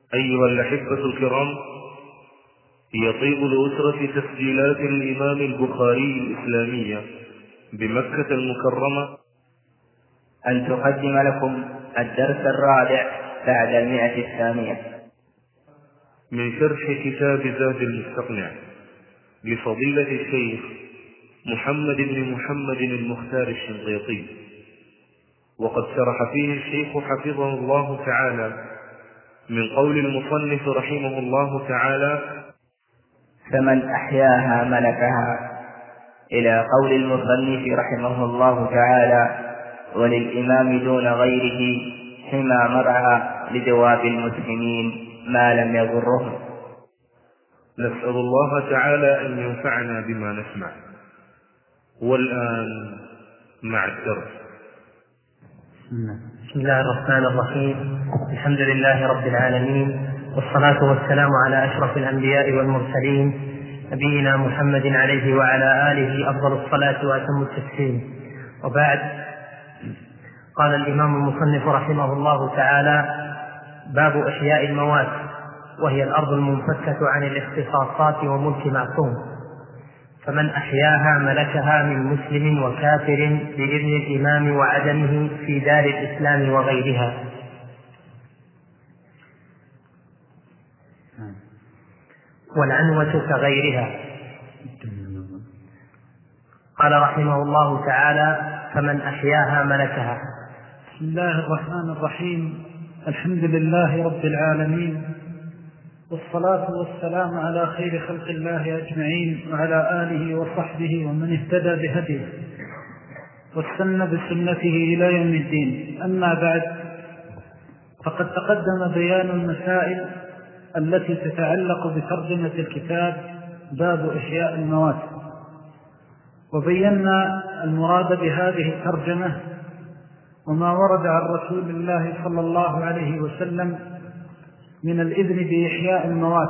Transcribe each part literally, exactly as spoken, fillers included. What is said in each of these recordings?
أيها الأحبة الكرام، يطيب لأسرة تسجيلات الإمام البخاري الإسلامية بمكة المكرمة أن تقدم لكم الدرس الرابع بعد المئة الثانية من شرح كتاب زاد المستقنع لفضيلة الشيخ محمد بن محمد المختار الشنقيطي، وقد شرح فيه الشيخ حفظه الله تعالى من قول المصنف رحمه الله تعالى: فمن أحياها ملكها، إلى قول المصنف رحمه الله تعالى: وللإمام دون غيره حمى مرعى لدواب المسلمين ما لم يضرهم. نسأل الله تعالى أن ينفعنا بما نسمع. والآن مع الدرس. بسم الله الرحمن الرحيم. الحمد لله رب العالمين، والصلاة والسلام على أشرف الأنبياء والمرسلين، نبينا محمد عليه وعلى آله أفضل الصلاة وأتم التسليم. وبعد، قال الإمام المصنف رحمه الله تعالى: باب إحياء الموات، وهي الأرض المنفكة عن الاختصاصات وملك معصوم، فمن أحياها ملكها من مسلم وكافر بإذن الإمام وعدمه في دار الإسلام وغيرها. والعنوة كغيرها. قال رحمه الله تعالى: فمن أحياها ملكها. بسم الله الرحمن الرحيم. الحمد لله رب العالمين، والصلاة والسلام على خير خلق الله أجمعين، وعلى آله وصحبه ومن اهتدى بهديه واستنى بسنته إلى يوم الدين. أما بعد، فقد تقدم بيان المسائل التي تتعلق بترجمة الكتاب باب إحياء الموات، وبينا المراد بهذه الترجمة وما ورد عن رسول الله صلى الله عليه وسلم من الإذن بإحياء الموات.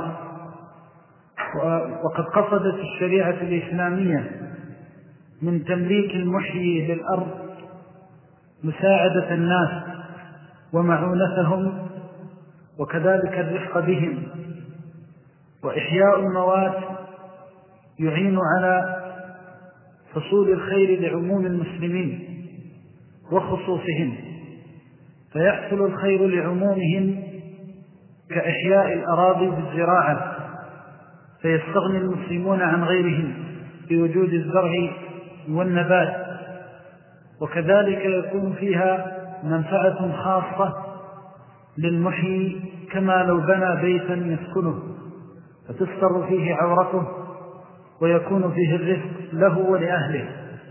وقد قصدت الشريعة الإسلامية من تمليك المحيي للأرض مساعدة الناس ومعونتهم، وكذلك الرفق بهم. وإحياء الموات يعين على حصول الخير لعموم المسلمين وخصوصهم، فيحصل الخير لعمومهم كإحياء الأراضي بالزراعة، فيستغني المسلمون عن غيرهم بوجود الزرع والنبات، وكذلك يكون فيها منفعة خاصة للمحيي، كما لو بنى بيتا يسكنه فتستر فيه عورته ويكون فيه الرزق له ولأهله.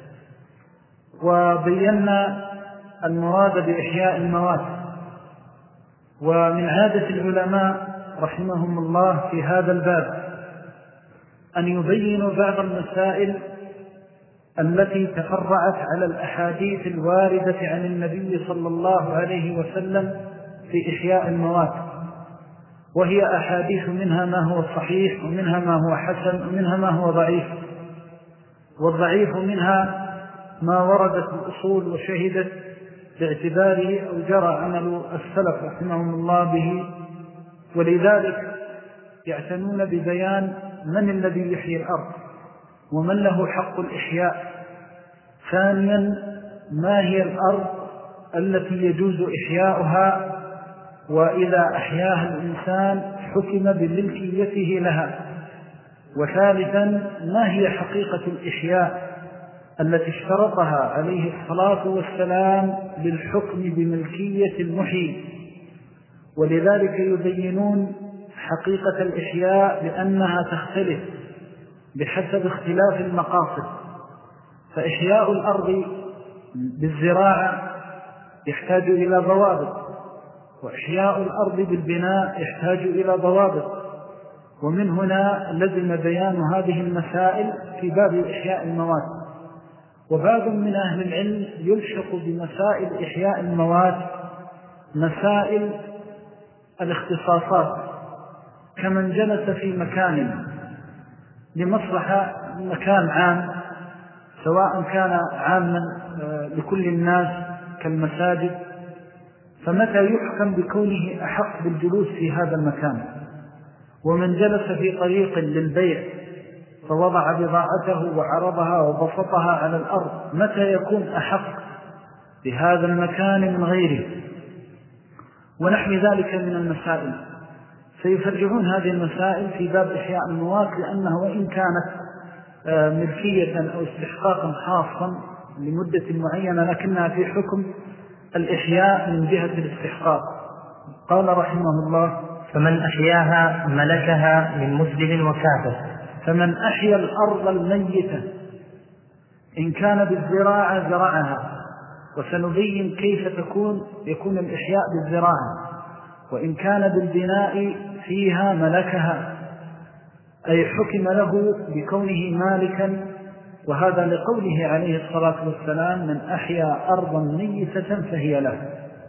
وبينا المراد بإحياء الموات. ومن عادة العلماء رحمهم الله في هذا الباب أن يبينوا بعض المسائل التي تفرعت على الأحاديث الواردة عن النبي صلى الله عليه وسلم في إحياء الموات، وهي أحاديث منها ما هو صحيح، ومنها ما هو حسن، ومنها ما هو ضعيف. والضعيف منها ما وردت الأصول وشهدت باعتباره أو جرى عمل السلف رحمهم الله به، ولذلك يعتنون ببيان من الذي يحيي الأرض ومن له حق الإحياء. ثانيا، ما هي الأرض التي يجوز إحياؤها، وإذا أحياها الإنسان حكم بملكيته لها. وثالثا، ما هي حقيقة الإحياء التي اشترطها عليه الصلاة والسلام للحكم بملكية المحيي. ولذلك يبينون حقيقة الإحياء بأنها تختلف بحسب اختلاف المقاصد. فإحياء الأرض بالزراعة يحتاج إلى ضوابط، وإحياء الأرض بالبناء يحتاج إلى ضوابط. ومن هنا لزم بيان هذه المسائل في باب إحياء الموات. وبعض من أهل العلم يلحق بمسائل إحياء الموات مسائل الاختصاصات، كمن جلس في مكان لمصلحة مكان عام، سواء كان عاما لكل الناس كالمساجد فمتى يحكم بكونه أحق بالجلوس في هذا المكان؟ ومن جلس في طريق للبيع فوضع بضاعته وعرضها وبسطها على الأرض متى يكون أحق بهذا المكان من غيره؟ ونحو ذلك من المسائل. سيفرجعون هذه المسائل في باب إحياء الموات، لأنه وإن كانت ملكية أو استحقاقا خاصا لمدة معينة لكنها في حكم الإحياء من جهة الاستحقاق. قال رحمه الله: فمن أحياها ملكها من مسلم وكافر. فمن أحيا الأرض الميتة إن كان بالزراعة زرعها، وسنبين كيف تكون يكون الإحياء بالزراعة. وإن كان بالبناء فيها ملكها، أي حكم له بكونه مالكا، وهذا لقوله عليه الصلاة والسلام: من أحيا أرضا ميتة فهي له.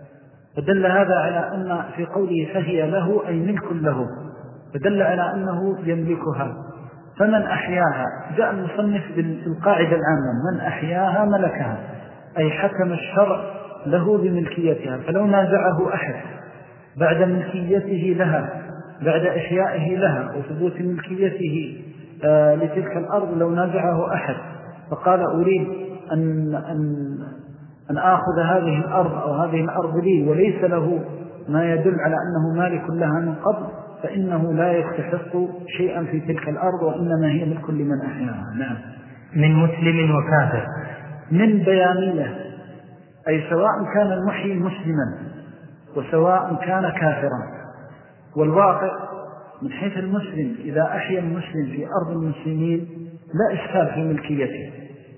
فدل هذا على أن في قوله فهي له أي ملك له، فدل على أنه يملكها. فمن أحياها، جاء المصنف بالقاعدة العامة: من أحياها ملكها، أي حكم الشرع له بملكيتها. فلو نازعه أحد بعد ملكيته لها، بعد إحيائه لها وثبوت ملكيته آه لتلك الأرض، لو نازعه أحد فقال: أريد أن, أن, أن آخذ هذه الأرض أو هذه الأرض لي، وليس له ما يدل على أنه مالك لها من قبل، فإنه لا يستحق شيئا في تلك الأرض، وإنما هي ملك لمن أحياها. نعم. من مسلم وكافر. من بيانية، أي سواء كان المحيي مسلما وسواء كان كافرا. والواقع من حيث المسلم إذا أحيا المسلم في أرض المسلمين لا إشكال في ملكيته،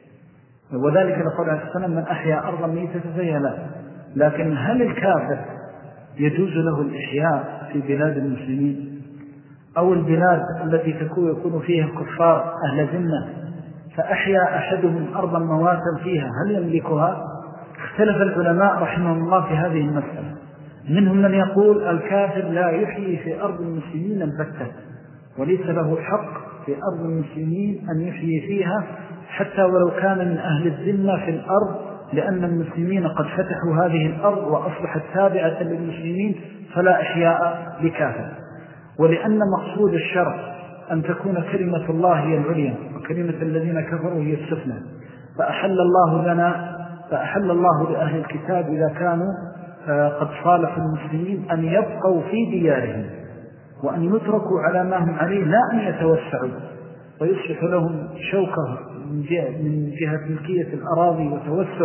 وذلك لقول عليه السلام: من أحيا أرضا ميتة فهي له. لكن هل الكافر يجوز له الإحياء في بلاد المسلمين، أو البلاد التي تكون يكون فيها الكفار أهل ذمة فأحيا أحدهم أرضا مواتا فيها، هل يملكها؟ اختلف العلماء رحمهم الله في هذه المسألة. منهم من يقول: الكافر لا يحيي في أرض المسلمين البتة، وليس له حق في أرض المسلمين أن يحيي فيها حتى ولو كان من أهل الذمة في الأرض، لأن المسلمين قد فتحوا هذه الأرض وأصبحت تابعة للمسلمين، فلا إحياء لكافر. ولأن مقصود الشرع أن تكون كلمة الله هي العليا وكلمة الذين كفروا هي السفلى، فأحل الله لنا فأحل الله لأهل الكتاب إذا كانوا قد صالحوا المسلمين أن يبقوا في ديارهم وأن يتركوا على ما هم عليه، لا أن يتوسعوا ويصبح لهم شوكة من جهة, من جهة ملكية الأراضي وتوسع.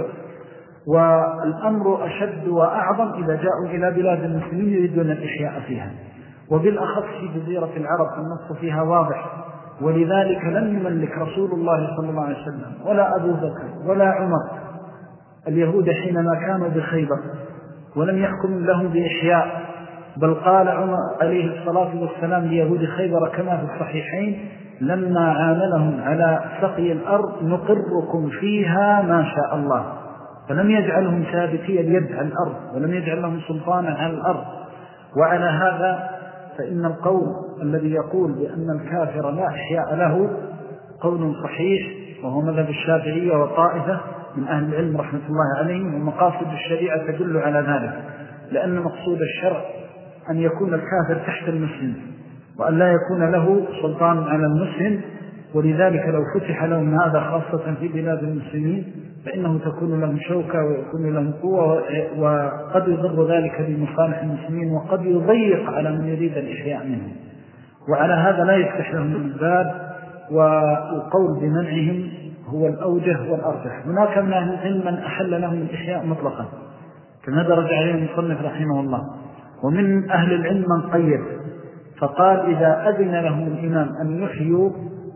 والأمر أشد وأعظم إذا جاءوا إلى بلاد المسلمين يريدون الإحياء فيها، وبالأخص في جزيرة العرب النص فيها واضح. ولذلك لم يملك رسول الله صلى الله عليه وسلم ولا أبو بكر ولا عمر اليهود حينما كانوا بخيبر، ولم يحكم لهم بإحياء، بل قال عمر عليه الصلاة والسلام ليهود خيبر كما في الصحيحين: لما عاملهم على سقي الأرض نقركم فيها ما شاء الله. فلم يجعلهم ثابتي اليد على الأرض، ولم يجعل لهم سلطانا على الأرض. وعلى هذا فإن القول الذي يقول بأن الكافر لا إحياء له قول صحيح، وهو مذهب الشافعية وطائفة من أهل العلم رحمة الله عليهم، ومقاصد الشريعة تدل على ذلك، لأن مقصود الشرع أن يكون الكافر تحت المسلم وأن لا يكون له سلطان على المسلم. ولذلك لو فتح لهم هذا خاصة في بلاد المسلمين فإنه تكون لهم شوكة ويكون لهم قوة، وقد يضر ذلك بمصالح المسلمين وقد يضيق على من يريد الإحياء منهم. وعلى هذا لا يفتح لهم الباب، والقول بمنعهم هو الأوجه والأرجح. هناك من أهل العلم من أحل لهم الإحياء مطلقا كما درج عليه المصنف رحمه الله، ومن أهل العلم من قيد فقال: إذا أذن لهم الإمام أن يحيوا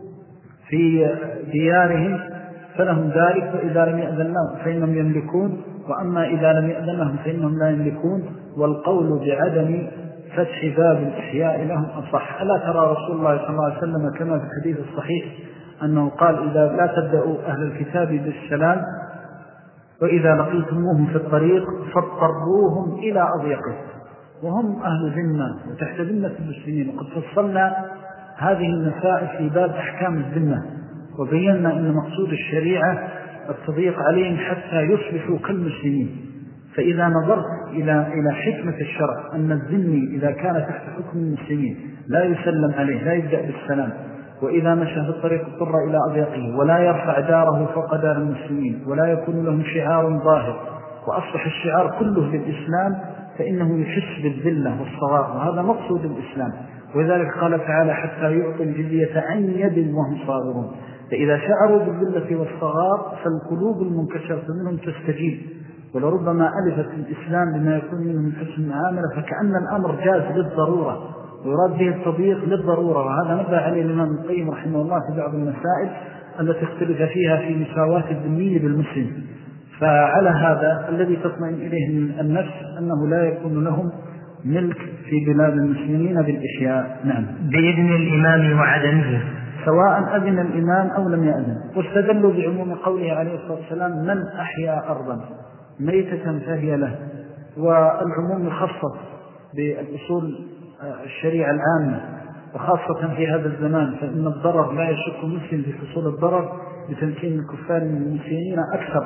في ديارهم فلهم ذلك، وإذا لم يأذن لهم فإنهم يملكون، وأما إذا لم يأذن لهم فإنهم لا يملكون. والقول بعدم فتح باب الإحياء لهم أصح. ألا ترى رسول الله صلى الله عليه وسلم كما في الحديث الصحيح أنه قال: إذا لا تبدأوا أهل الكتاب بالسلام، وإذا لقيتموهم في الطريق فاضطروهم إلى أضيقه، وهم أهل ذمة وتحت ذمة المسلمين. وقد فصلنا هذه المسائل في باب أحكام الذمة، وبينا أن مقصود الشريعة التضييق عليهم حتى يصبحوا كالمسلمين، فإذا نظرت إلى إلى حكمة الشرع أن الذمي إذا كان تحت حكم المسلمين لا يسلم عليه، لا يبدأ بالسلام، وإذا مشى في الطريق اضطر إلى أضيقه، ولا يرفع داره فوق دار المسلمين، ولا يكون له شعار ظاهر، وأصبح الشعار كله للإسلام، فإنه يحس بالذلة والصغار، وهذا مقصود الإسلام. وذلك قال تعالى حتى يعطي الجزية عن يد وهم صاغرون. فإذا شعروا بالذلة والصغار فالقلوب المنكسرة منهم تستجيب، ولربما ألفت الإسلام بما يكون منه من حسن المعاملة، فكأن الأمر جاز للضرورة ويراد به التضييق للضرورة. وهذا نبه عليه الإمام القيم رحمه الله في بعض المسائل التي اختلف فيها في مساواة الذمي بالمسلم. فعلى هذا الذي تطمئن إليه النفس أنه لا يكون لهم ملك في بلاد المسلمين بالإشياء. نعم. بإذن الإمام وعدمه، سواء أذن الإمام أو لم يأذن. واستدلوا بعموم قوله عليه الصلاة والسلام من أحيا أرضا ميتة فهي له، والعموم يخصص بالأصول الشريعة العامة، وخاصة في هذا الزمان، فإن الضرر لا يشك مسلم في حصول الضرر بتمكين الكفار من المسلمين أكثر.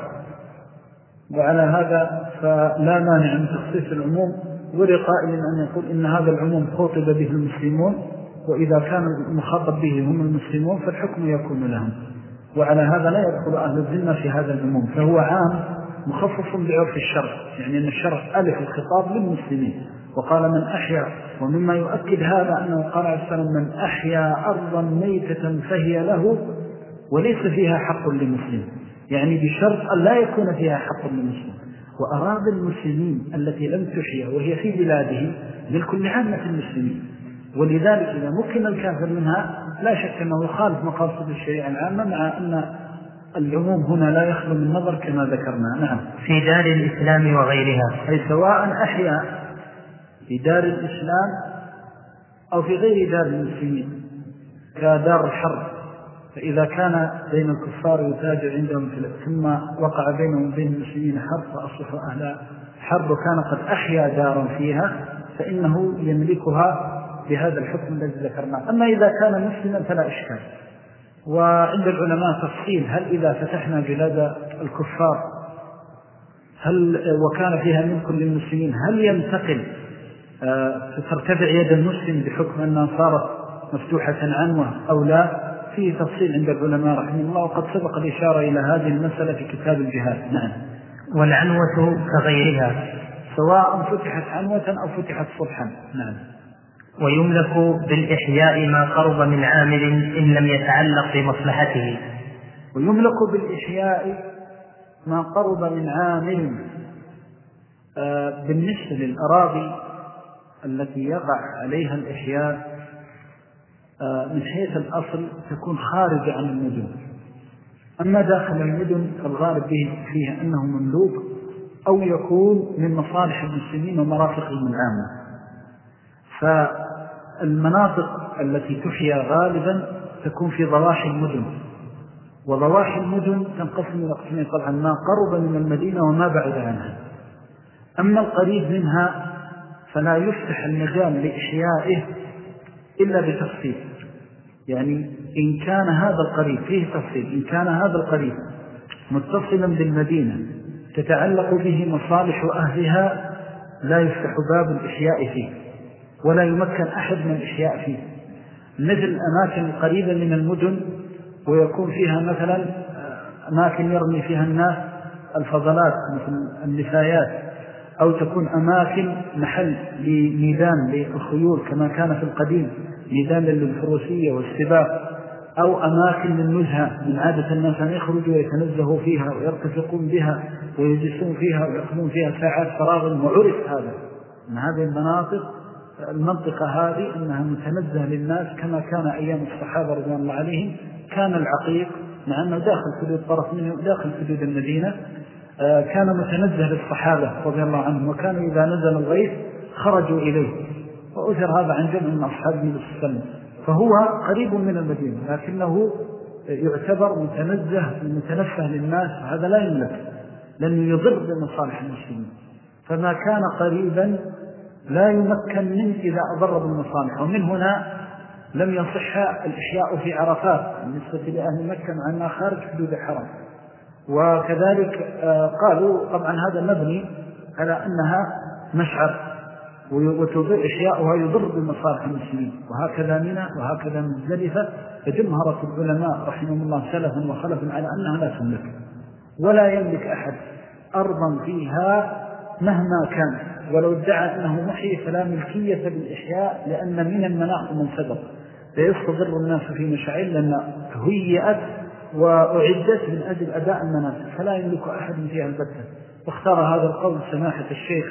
وعلى هذا فلا مانع من تخصيص العموم، ولقائل أن يقول إن هذا العموم خاطب به المسلمون، وإذا كان المخاطب به هم المسلمون فالحكم يكون لهم. وعلى هذا لا يدخل أهل الذمة في هذا العموم، فهو عام مخصص بعرف الشرع، يعني أن الشرع ألف الخطاب للمسلمين وقال من أحيا. ومما يؤكد هذا أنه قال عليه السلام من أحيا أرضا ميتة فهي له وليس فيها حق للمسلم، يعني بشرط أن لا يكون فيها حق للمسلم. وأراد المسلمين التي لم تحيا وهي في بلاده للكل عامة المسلمين، ولذلك إذا مكن الكافر منها لا شك أنه يخالف مقاصد الشريعة العامة، مع أن العموم هنا لا يخلو من نظر كما ذكرنا. نعم. في دار الإسلام وغيرها، أي سواء أحيا في دار الإسلام أو في غير دار المسلمين كدار الحرب، فإذا كان بين الكفار يتاجر عندهم ثم وقع بينهم وبين المسلمين حرب فأصبحوا أهل حرب وكان قد أحيا دارا فيها فإنه يملكها بهذا الحكم الذي ذكرناه. أما إذا كان مسلما فلا إشكال. وعند العلماء تفصيل، هل إذا فتحنا بلاد الكفار هل وكان فيها ملك للمسلمين هل ينتقل ترتفع يد المسلم بحكم أنها صارت مفتوحة عنوة أو لا؟ فيه تفصيل عند العلماء رحمه الله، وقد سبق الإشارة إلى هذه المسألة في كتاب الجهاد. نعم. والعنوة كغيرها سواء فتحت عنوة أو فتحت صبحا. نعم. ويملك بالإحياء ما قرب من عامل إن لم يتعلق بمصلحته. ويملك بالإحياء ما قرب من عامل. آه بالنسبة للأراضي التي يقع عليها الإحياء آه من حيث الأصل تكون خارج عن المدن، أما داخل المدن فالغالب به فيها أنه مملوك أو يكون من مصالح المسلمين ومرافقهم العامة. فالمناطق التي تحيا غالبا تكون في ضواحي المدن، وضواحي المدن تنقسم إلى قسمين طبعا، ما قرب من المدينة وما بعد عنها. أما القريب منها فلا يفتح المجال لإحيائه إلا بتفصيل، يعني إن كان هذا القريب فيه تفصيل، إن كان هذا القريب متصلا بالمدينة تتعلق به مصالح أهلها لا يفتح باب الإحياء فيه ولا يمكن أحد من الإحياء فيه، مثل أماكن قريبة من المدن ويكون فيها مثلا أماكن يرمي فيها الناس الفضلات مثل النفايات، أو تكون أماكن محل لميدان للخيول كما كان في القديم ميدان للفروسية والسباق، أو أماكن للنزهة من عادة الناس أن يخرجوا ويتنزهوا فيها ويرتفقون بها ويجلسون فيها ويقضون فيها ساعات فراغ. وعرف هذا أن هذه المناطق المنطقة هذه أنها متنزه للناس كما كان أيام الصحابة رضوان الله عليهم. كان العقيق مع أنه داخل حدود طرف منه داخل حدود المدينة كان متنزه للصحابة رضي الله عنهم، وكانوا إذا نزل الغيث خرجوا إليه، وأثر هذا عن جمع من أصحاب النبي صلى الله عليه وسلم. فهو قريب من المدينة لكنه يعتبر متنزه متنفه للناس، هذا لا يملك لأنه يضر بمصالح المسلمين. فما كان قريبا لا يمكن منه إذا أضر بالمصالح. ومن هنا لم يصح الإحياء في عرفات بالنسبة لأهل مكة مع أنها خارج حدود الحرم. وكذلك قالوا طبعا هذا مبني على أنها مشعر وتضر إحياؤها يضر بمصالح المسلمين. وهكذا منى وهكذا مزدلفة، فجمهرة العلماء رحمهم الله سلفا وخلفا على أنها لا تملك، ولا يملك أحد أرضا فيها مهما كان، ولو ادعى أنه محيي فلا ملكية بالإحياء، لأن من المناخ من سبق فيستضر الناس في مشاعر لأن هيئت وأعدت من أجل أداء المناسك، فلا يملك أحد فيها البتة. واختار هذا القول سماحة الشيخ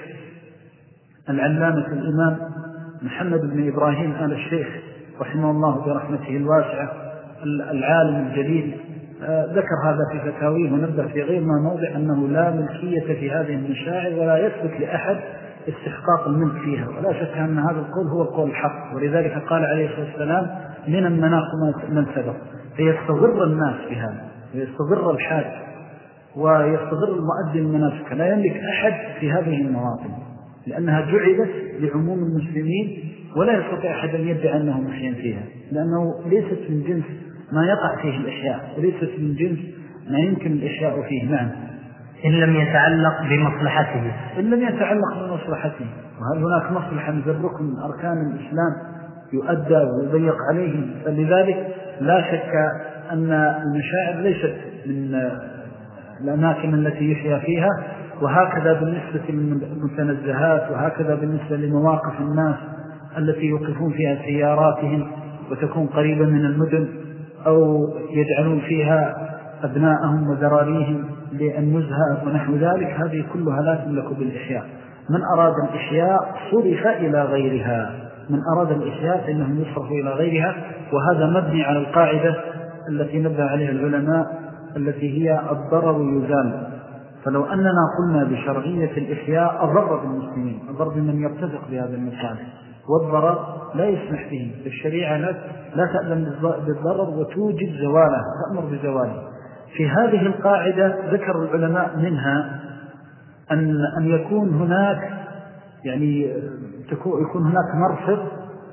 العلامة الإمام محمد بن إبراهيم آل الشيخ رحمه الله برحمته الواسعة العالم الجليل، ذكر هذا في فتاويه ونبه في غير ما موضع أنه لا ملكية في هذه المشاعر ولا يثبت لأحد استحقاق الملك فيها، ولا شك أن هذا القول هو القول الحق. ولذلك قال عليه الصلاة والسلام من المناق من سبق، فيستضر الناس بهذا، ويستضر الحاج ويستضر المؤدي المناسك، لا يملك أحد في هذه المواطن لأنها جعلت لعموم المسلمين، ولا يستطيع أحد أن يدعي أنه محيا فيها، لأنه ليست من جنس ما يقع فيه الإحياء، وليست من جنس ما يمكن الإحياء فيه. نعم، إن لم يتعلق بمصلحته إن لم يتعلق بمصلحته. وهل هناك مصلحة مثل ركن من أركان الإسلام يؤدى ويضيق عليه؟ فلذلك لا شك أن المشاعر ليست من الأماكن التي يحيا فيها. وهكذا بالنسبة للمتنزهات، وهكذا بالنسبة لمواقف الناس التي يوقفون فيها سياراتهم وتكون قريبة من المدن، أو يجعلون فيها أبناءهم وذراريهم للنزهة ونحو ذلك، هذه كلها لا تملك بالإحياء. من أراد الإحياء صرف إلى غيرها، من أراد الإحياء فإنه يصرف إلى غيرها، وهذا مبني على القاعدة التي نبه عليها العلماء التي هي الضرر يزال. فلو أننا قلنا بشرعية الإحياء أضر بالمسلمين، أضر بمن يرتزق بهذا المكان، والضرر لا يسمح به الشريعة، لا تأذن بالضرر وتوجد زواله، تأمر بزواله. في هذه القاعدة ذكر العلماء منها أن, أن يكون هناك يعني يكون هناك مرفض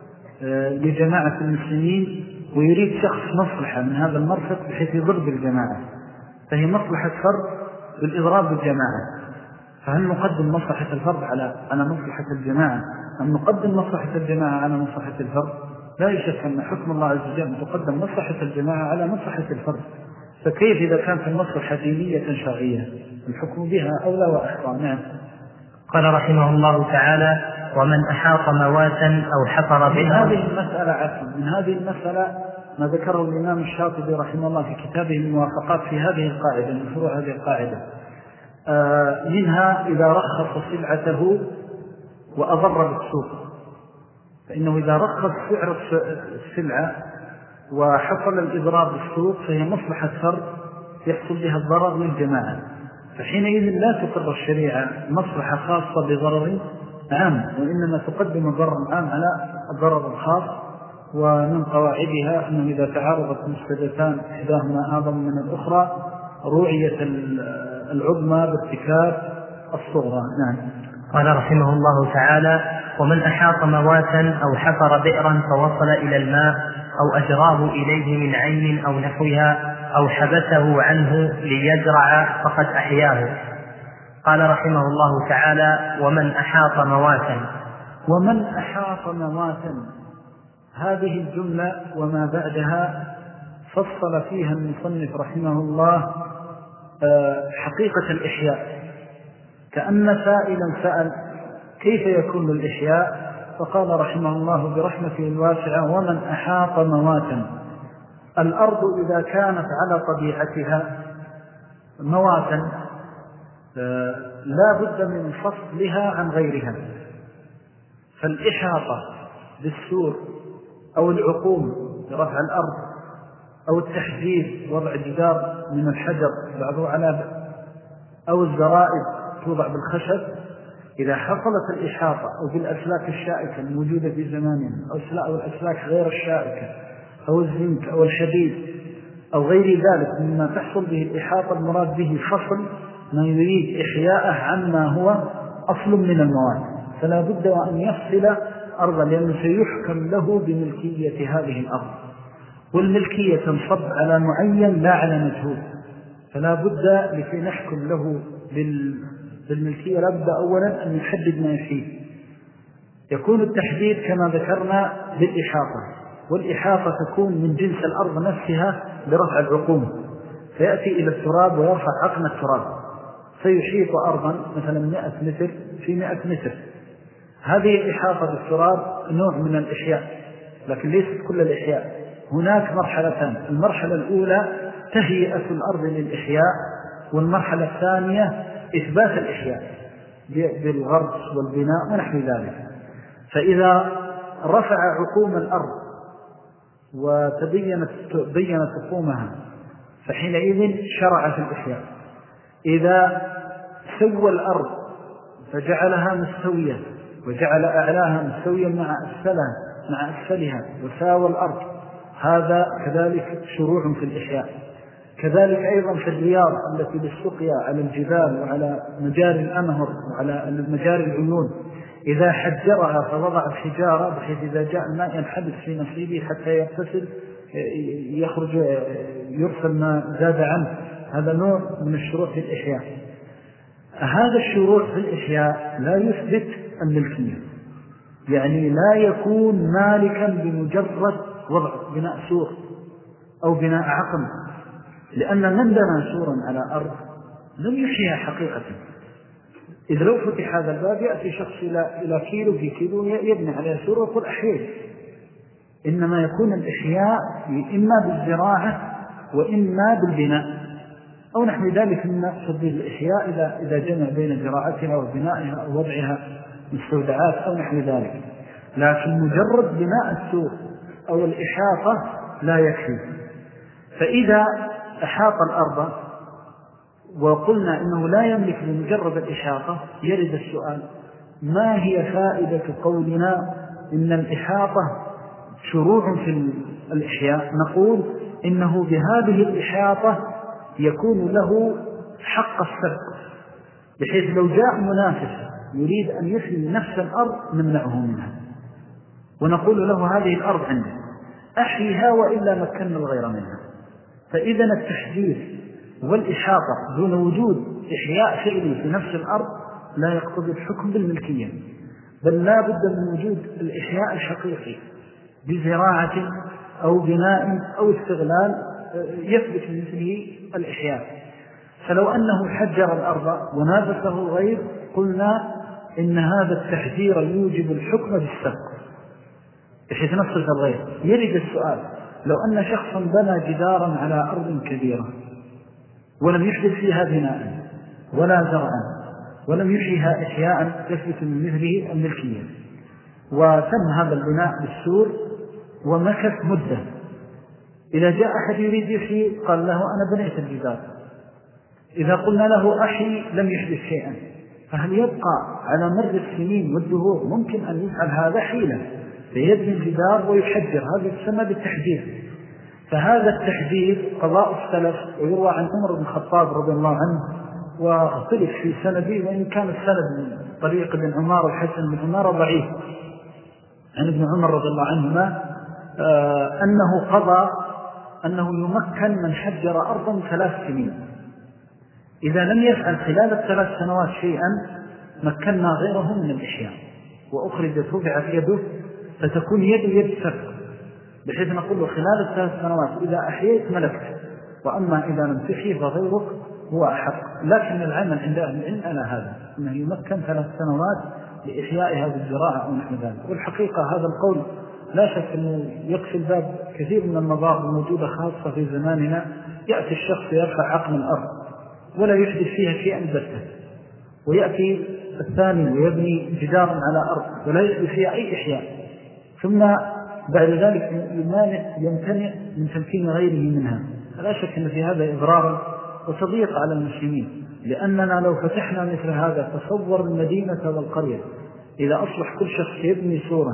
لجماعة المسلمين، ويريد شخص مصلحة من هذا المرفض بحيث يضر بالجماعة، فهي مصلحة فرد بالإضراب بالجماعة. فهل نقدم مصلحة الفرد على على مصلحة الجماعة، أم نقدم مصلحة الجماعة على مصلحة الفرد؟ لا يشك أن حكم الله عز وجل تقدم مصلحة الجماعة على مصلحة الفرد، فكيف إذا كانت المصلحة دينية شرعية الحكم بها أولى وأحرى؟ نعم. قال رحمه الله تعالى: ومن أحاط مواتا أو حفر من بها. هذه المسألة عفوا من هذه المسألة ما ذكره الإمام الشاطبي رحمه الله في كتابه الموافقات في هذه القاعدة، من فروع هذه القاعدة، آه منها إذا رخص سلعته وأضر بالسوق، فإنه إذا رخص سعر السلعة وحصل الإضرار بالسوق فهي مصلحة فرد يحصل بها الضرر للجماعة، فحينئذ لا تقر الشريعة مصلحة خاصة بضرر عام، وإنما تقدم الضرر العام على الضرر الخاص. ومن قواعدها أنه إذا تعارضت مفسدتان إحداهما أعظم من الأخرى رعية العظمى بارتكاب الصغرى. نعم. قال رحمه الله تعالى: ومن أحاط مواتا أو حفر بئرا فوصل إلى الماء أو أجراه إليه من عين أو نحوها أو حبسه عنه ليزرع فقد أحياه. قال رحمه الله تعالى: ومن أحاط مواتا. ومن أحاط مواتا، هذه الجملة وما بعدها فصل فيها المصنف رحمه الله حقيقة الإحياء، كأن سائلا سأل كيف يكون الإحياء، فقال رحمه الله برحمته الواسعة: ومن أحاط مواتا. الأرض إذا كانت على طبيعتها مواتا لا بد من فصلها عن غيرها، فالإحاطة بالسور أو العقوم برفع الأرض أو التحجير وضع جدار من الحجر بعضه على أو الزرائب توضع بالخشب، إذا حصلت الإحاطة أو بالأسلاك الشائكة الموجودة في زماننا أو الأسلاك غير الشائكة أو الزنك أو الحديد أو غير ذلك مما تحصل به الإحاطة، المراد به فصل ما يريد إحياءه عما هو أصل من المواد، فلا بد أن يفصل أرضا، لأنه سيحكم له بملكية هذه الأرض، والملكية تنصب على معين لا على مجهول، فلا بد لكي نحكم له بالملكية لابد أولا أن يحدد ما يحييه. يكون التحديد كما ذكرنا بالإحاطة، والإحاطة تكون من جنس الأرض نفسها برفع العقوم، فيأتي إلى التراب ويرفع عقم التراب فيحيط أرضا مثلا مئة متر في مئة متر. هذه الإحاطة بالتراب نوع من الإحياء، لكن ليست كل الإحياء. هناك مرحلتان: المرحلة الأولى تهيئة الأرض للإحياء، والمرحلة الثانية إثبات الإحياء بالغرس والبناء ونحو ذلك. فإذا رفع عقوم الأرض وتبينت بينت عقومها فحينئذ شرع في الإحياء. إذا سوى الأرض فجعلها مستوية وجعل أعلاها مستوية مع أسفلها مع أسفلها وساوى الأرض، هذا كذلك شروع في الإحياء. كذلك أيضا في الرياض التي للسقيا على الجبال وعلى مجاري الأنهر وعلى مجاري العيون، إذا حجرها فوضع الحجارة بحيث إذا جاء الماء ينحبس في نصيبه حتى يغتسل يخرج يرسل ما زاد عنه، هذا نوع من الشروع في الإحياء. هذا الشروع في الإحياء لا يثبت الملكية، يعني لا يكون مالكا بمجرد وضع بناء سور أو بناء عقم، لأن من بنى سورا على أرض لم يحيها حقيقة. إذ لو فتح هذا الباب يأتي شخص إلى كيلو في كيلو يبني عليها سور ويقول أحييه. إنما يكون الإحياء إما بالزراعة وإما بالبناء أو نحو ذلك من نقصد بالإحياء إذا, إذا جمع بين زراعتها وبنائها أو وضعها مستودعات أو نحو ذلك. لكن مجرد بناء السور أو الإحاطة لا يكفي. فإذا أحاط الأرض وقلنا إنه لا يملك بمجرد الإحاطة، يرد السؤال: ما هي فائدة قولنا إن الإحاطة شروع في الإحياء؟ نقول إنه بهذه الإحاطة يكون له حق السبق، بحيث لو جاء منافس يريد أن يحيي نفس الأرض نمنعه منها ونقول له هذه الأرض عندك أحيها وإلا مكنا الغير منها. فإذا التحذير والإحاطة دون وجود إحياء فعلي في نفس الأرض لا يقتضي الحكم بالملكية، بل لا بد من وجود الإحياء الحقيقي بزراعة أو بناء أو استغلال يثبت مثله الإحياء. فلو أنه حجر الأرض ونابته غير قلنا إن هذا التحذير يوجب الحكم بالسبق بحيث نصف الغير. يرد السؤال: لو أن شخصا بنى جدارا على أرض كبيرة ولم يحدث فيها بناء ولا زرعا ولم يحيها إحياء يثبت من مثله الملكية، وتم هذا البناء بالسور ومكث مدة، إذا جاء أحد يريد يحيي قال له أنا بنيت الجدار، إذا قلنا له أحيي لم يحدث شيئا، فهل يبقى على مر السنين والدهور ممكن أن يفعل هذا حيلة فيبني الجدار ويحجر؟ هذا يسمى بالتحذير. فهذا التحذير قضاء السلف، ويروى عن عمر بن الخطاب رضي الله عنه واختلف في سنده، وإن كان السند من طريق ابن عمر الحسن بن عمر ضعيف عن ابن عمر رضي الله عنهما آه أنه قضى أنه يمكن من حجر أرضا ثلاث سنين، إذا لم يفعل خلال الثلاث سنوات شيئا مكننا غيره من الإحياء وأخرجت رفعت يده فتكون يد يد سبق، بحيث نقول له خلال الثلاث سنوات إذا أحييت ملكت، وأما إذا لم تحيي فغيرك هو أحق. لكن العمل عند أهل العلم على هذا أنه يمكن ثلاث سنوات لإحياء هذه الزراعة أو نحو ذلك. والحقيقة هذا القول لا شك أنه يكفي الباب كثير من المضار الموجودة خاصة في زماننا، يأتي الشخص يرفع عقم الأرض ولا يحدث فيها شيئا بسته، ويأتي الثاني ويبني جدارا على أرض ولا يحدث فيها أي إحياء، ثم بعد ذلك يمتنع من تمكين غيره منها. لا شك أن في هذا إضرار وتضييق على المسلمين، لأننا لو فتحنا مثل هذا تصور المدينة والقرية إذا أصبح كل شخص يبني سورا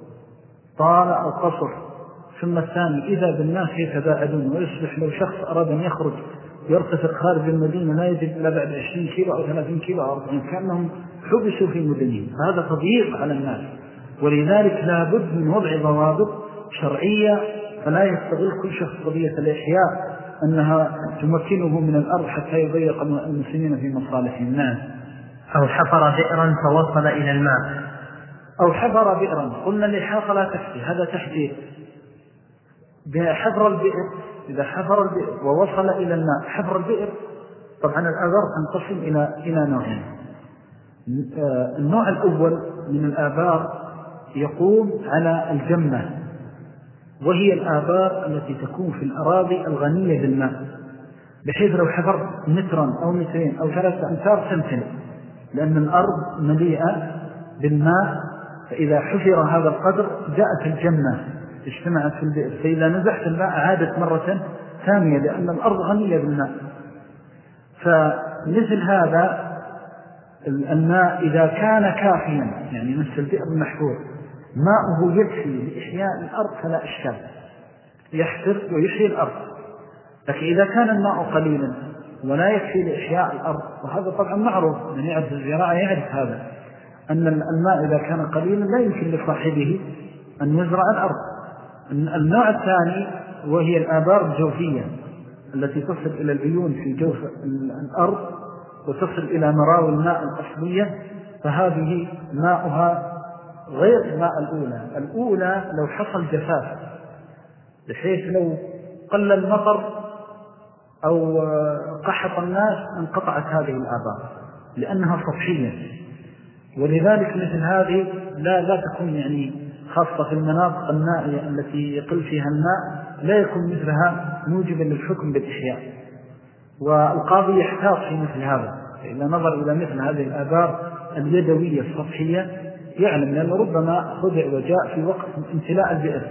طال أو قصر، ثم الثاني إذا بالناس يتباعدون، ويصبح لو شخص أراد أن يخرج يرتفق خارج المدينة لا يجد إلا بعد عشرين كيلو أو ثلاثين كيلو أو أربعين، كأنهم حبسوا في مدنهم، فهذا تضييق على الناس. ولذلك لا بد من وضع ضوابط شرعية، فلا يستغل كل شخص قضية الإحياء أنها تمكنه من الأرض حتى يضيق المسلمين في مصالح الناس. أو حفر بئرا فوصل إلى الماء. أو حفر بئرا، قلنا الإحاطة لا تكفي، هذا تحديد. بحفر البئر، إذا حفر البئر ووصل إلى الماء، حفر البئر طبعا الآبار تنقسم إلى إلى نوعين. النوع الأول من الآبار يقوم على الجمة، وهي الآبار التي تكون في الأراضي الغنية بالماء، بحيث لو حفر مترا أو مترين أو ثلاثة أمتار تمتلئ، لأن الأرض مليئة بالماء. فإذا حفر هذا القدر جاءت الجمة اجتمعت في البئر، فإذا نزحت الماء عادت مرة ثانية، لأن الأرض غنية بالماء. فمثل هذا الماء إذا كان كافيا، يعني مثل البئر المحفور ماءه يكفي لإحياء الأرض فلا إشكال، يحفر ويحيي الأرض. لكن إذا كان الماء قليلا ولا يكفي لإحياء الأرض، وهذا طبعا معروف، من يعرف الزراعة يعرف هذا، أن الماء إذا كان قليلا لا يمكن لصاحبه أن يزرع الأرض. النوع الثاني وهي الآبار الجوفية التي تصل إلى العيون في جوف الأرض وتصل إلى مراوي الماء الأصلية، فهذه ماؤها غير ماء الأولى. الأولى لو حصل جفاف بحيث لو قل المطر أو قحط الناس انقطعت هذه الآبار لأنها سطحية، ولذلك مثل هذه لا لا تكون يعني خاصة في المناطق النائية التي يقل فيها الماء، لا يكون مثلها موجبا للحكم بالإحياء. والقاضي يحتاط في مثل هذا، إذا نظر إلى مثل هذه الآبار اليدوية السطحية يعلم، لأنه ربما خدع وجاء في وقت امتلاء البئر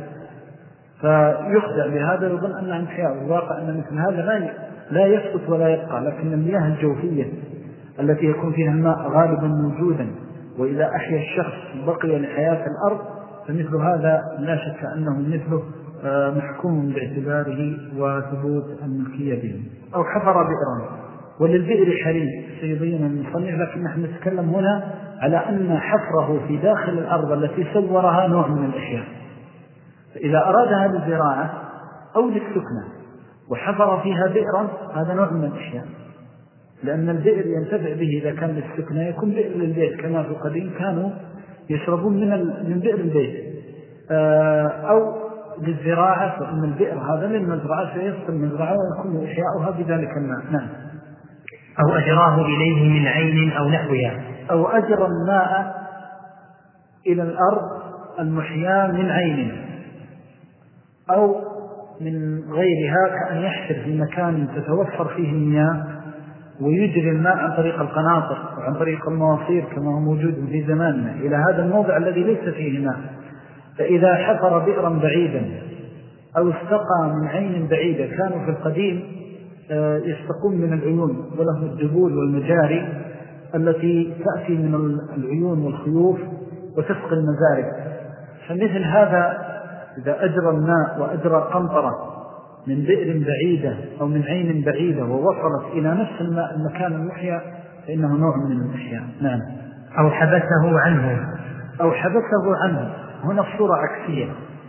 فيخدع بهذا ويظن أنها انحياء، والواقع أن مثل هذا لا لا يسقط ولا يبقى. لكن المياه الجوفية التي يكون فيها الماء غالبا موجودا، وإذا أحيا الشخص بقي لحياة الأرض، فمثل هذا لا شك أنه مثله محكوم باعتباره وثبوت الملكية به. أو حفر بئرا، وللبئر حريم سيبين المصنف، لكن نحن نتكلم هنا على أن حفره في داخل الأرض التي صورها نوع من الإحياء. فإذا أرادها للزراعة أو للسكنة وحفر فيها بئرا، هذا نوع من الإحياء، لأن البئر ينتفع به إذا كان للسكنة يكون بئر للبيت، كما في القديم كانوا يشربون من من بئر البيت، أو للزراعة، فإن البئر هذا للمزرعة سيسقط المزرعة ويكون إحياؤها بذلك الماء. نعم. أو أجراه إليه من عين أو نحوها، أو أجر الماء إلى الأرض المحياة من عين أو من غيرها، كأن يحفر في مكان تتوفر فيه المياه ويجري الماء عن طريق القناطر وعن طريق المواصير كما هو موجود في زماننا إلى هذا الموضع الذي ليس فيه ماء. فإذا حفر بئرا بعيدا أو استقى من عين بعيدة، كانوا في القديم يستقون من العيون، ولهم الجبول والمجاري التي تأتي من العيون والخيوف وتسقي المزارع. فمثل هذا إذا أجرى الماء وأجرى قنطرة من بئر بعيدة أو من عين بعيدة ووصلت إلى نفس الماء المكان المحيا، فإنه نوع من الإحياء. نعم. أو حبسه عنه، أو حبسه عنه. هنا الصورة عكسية،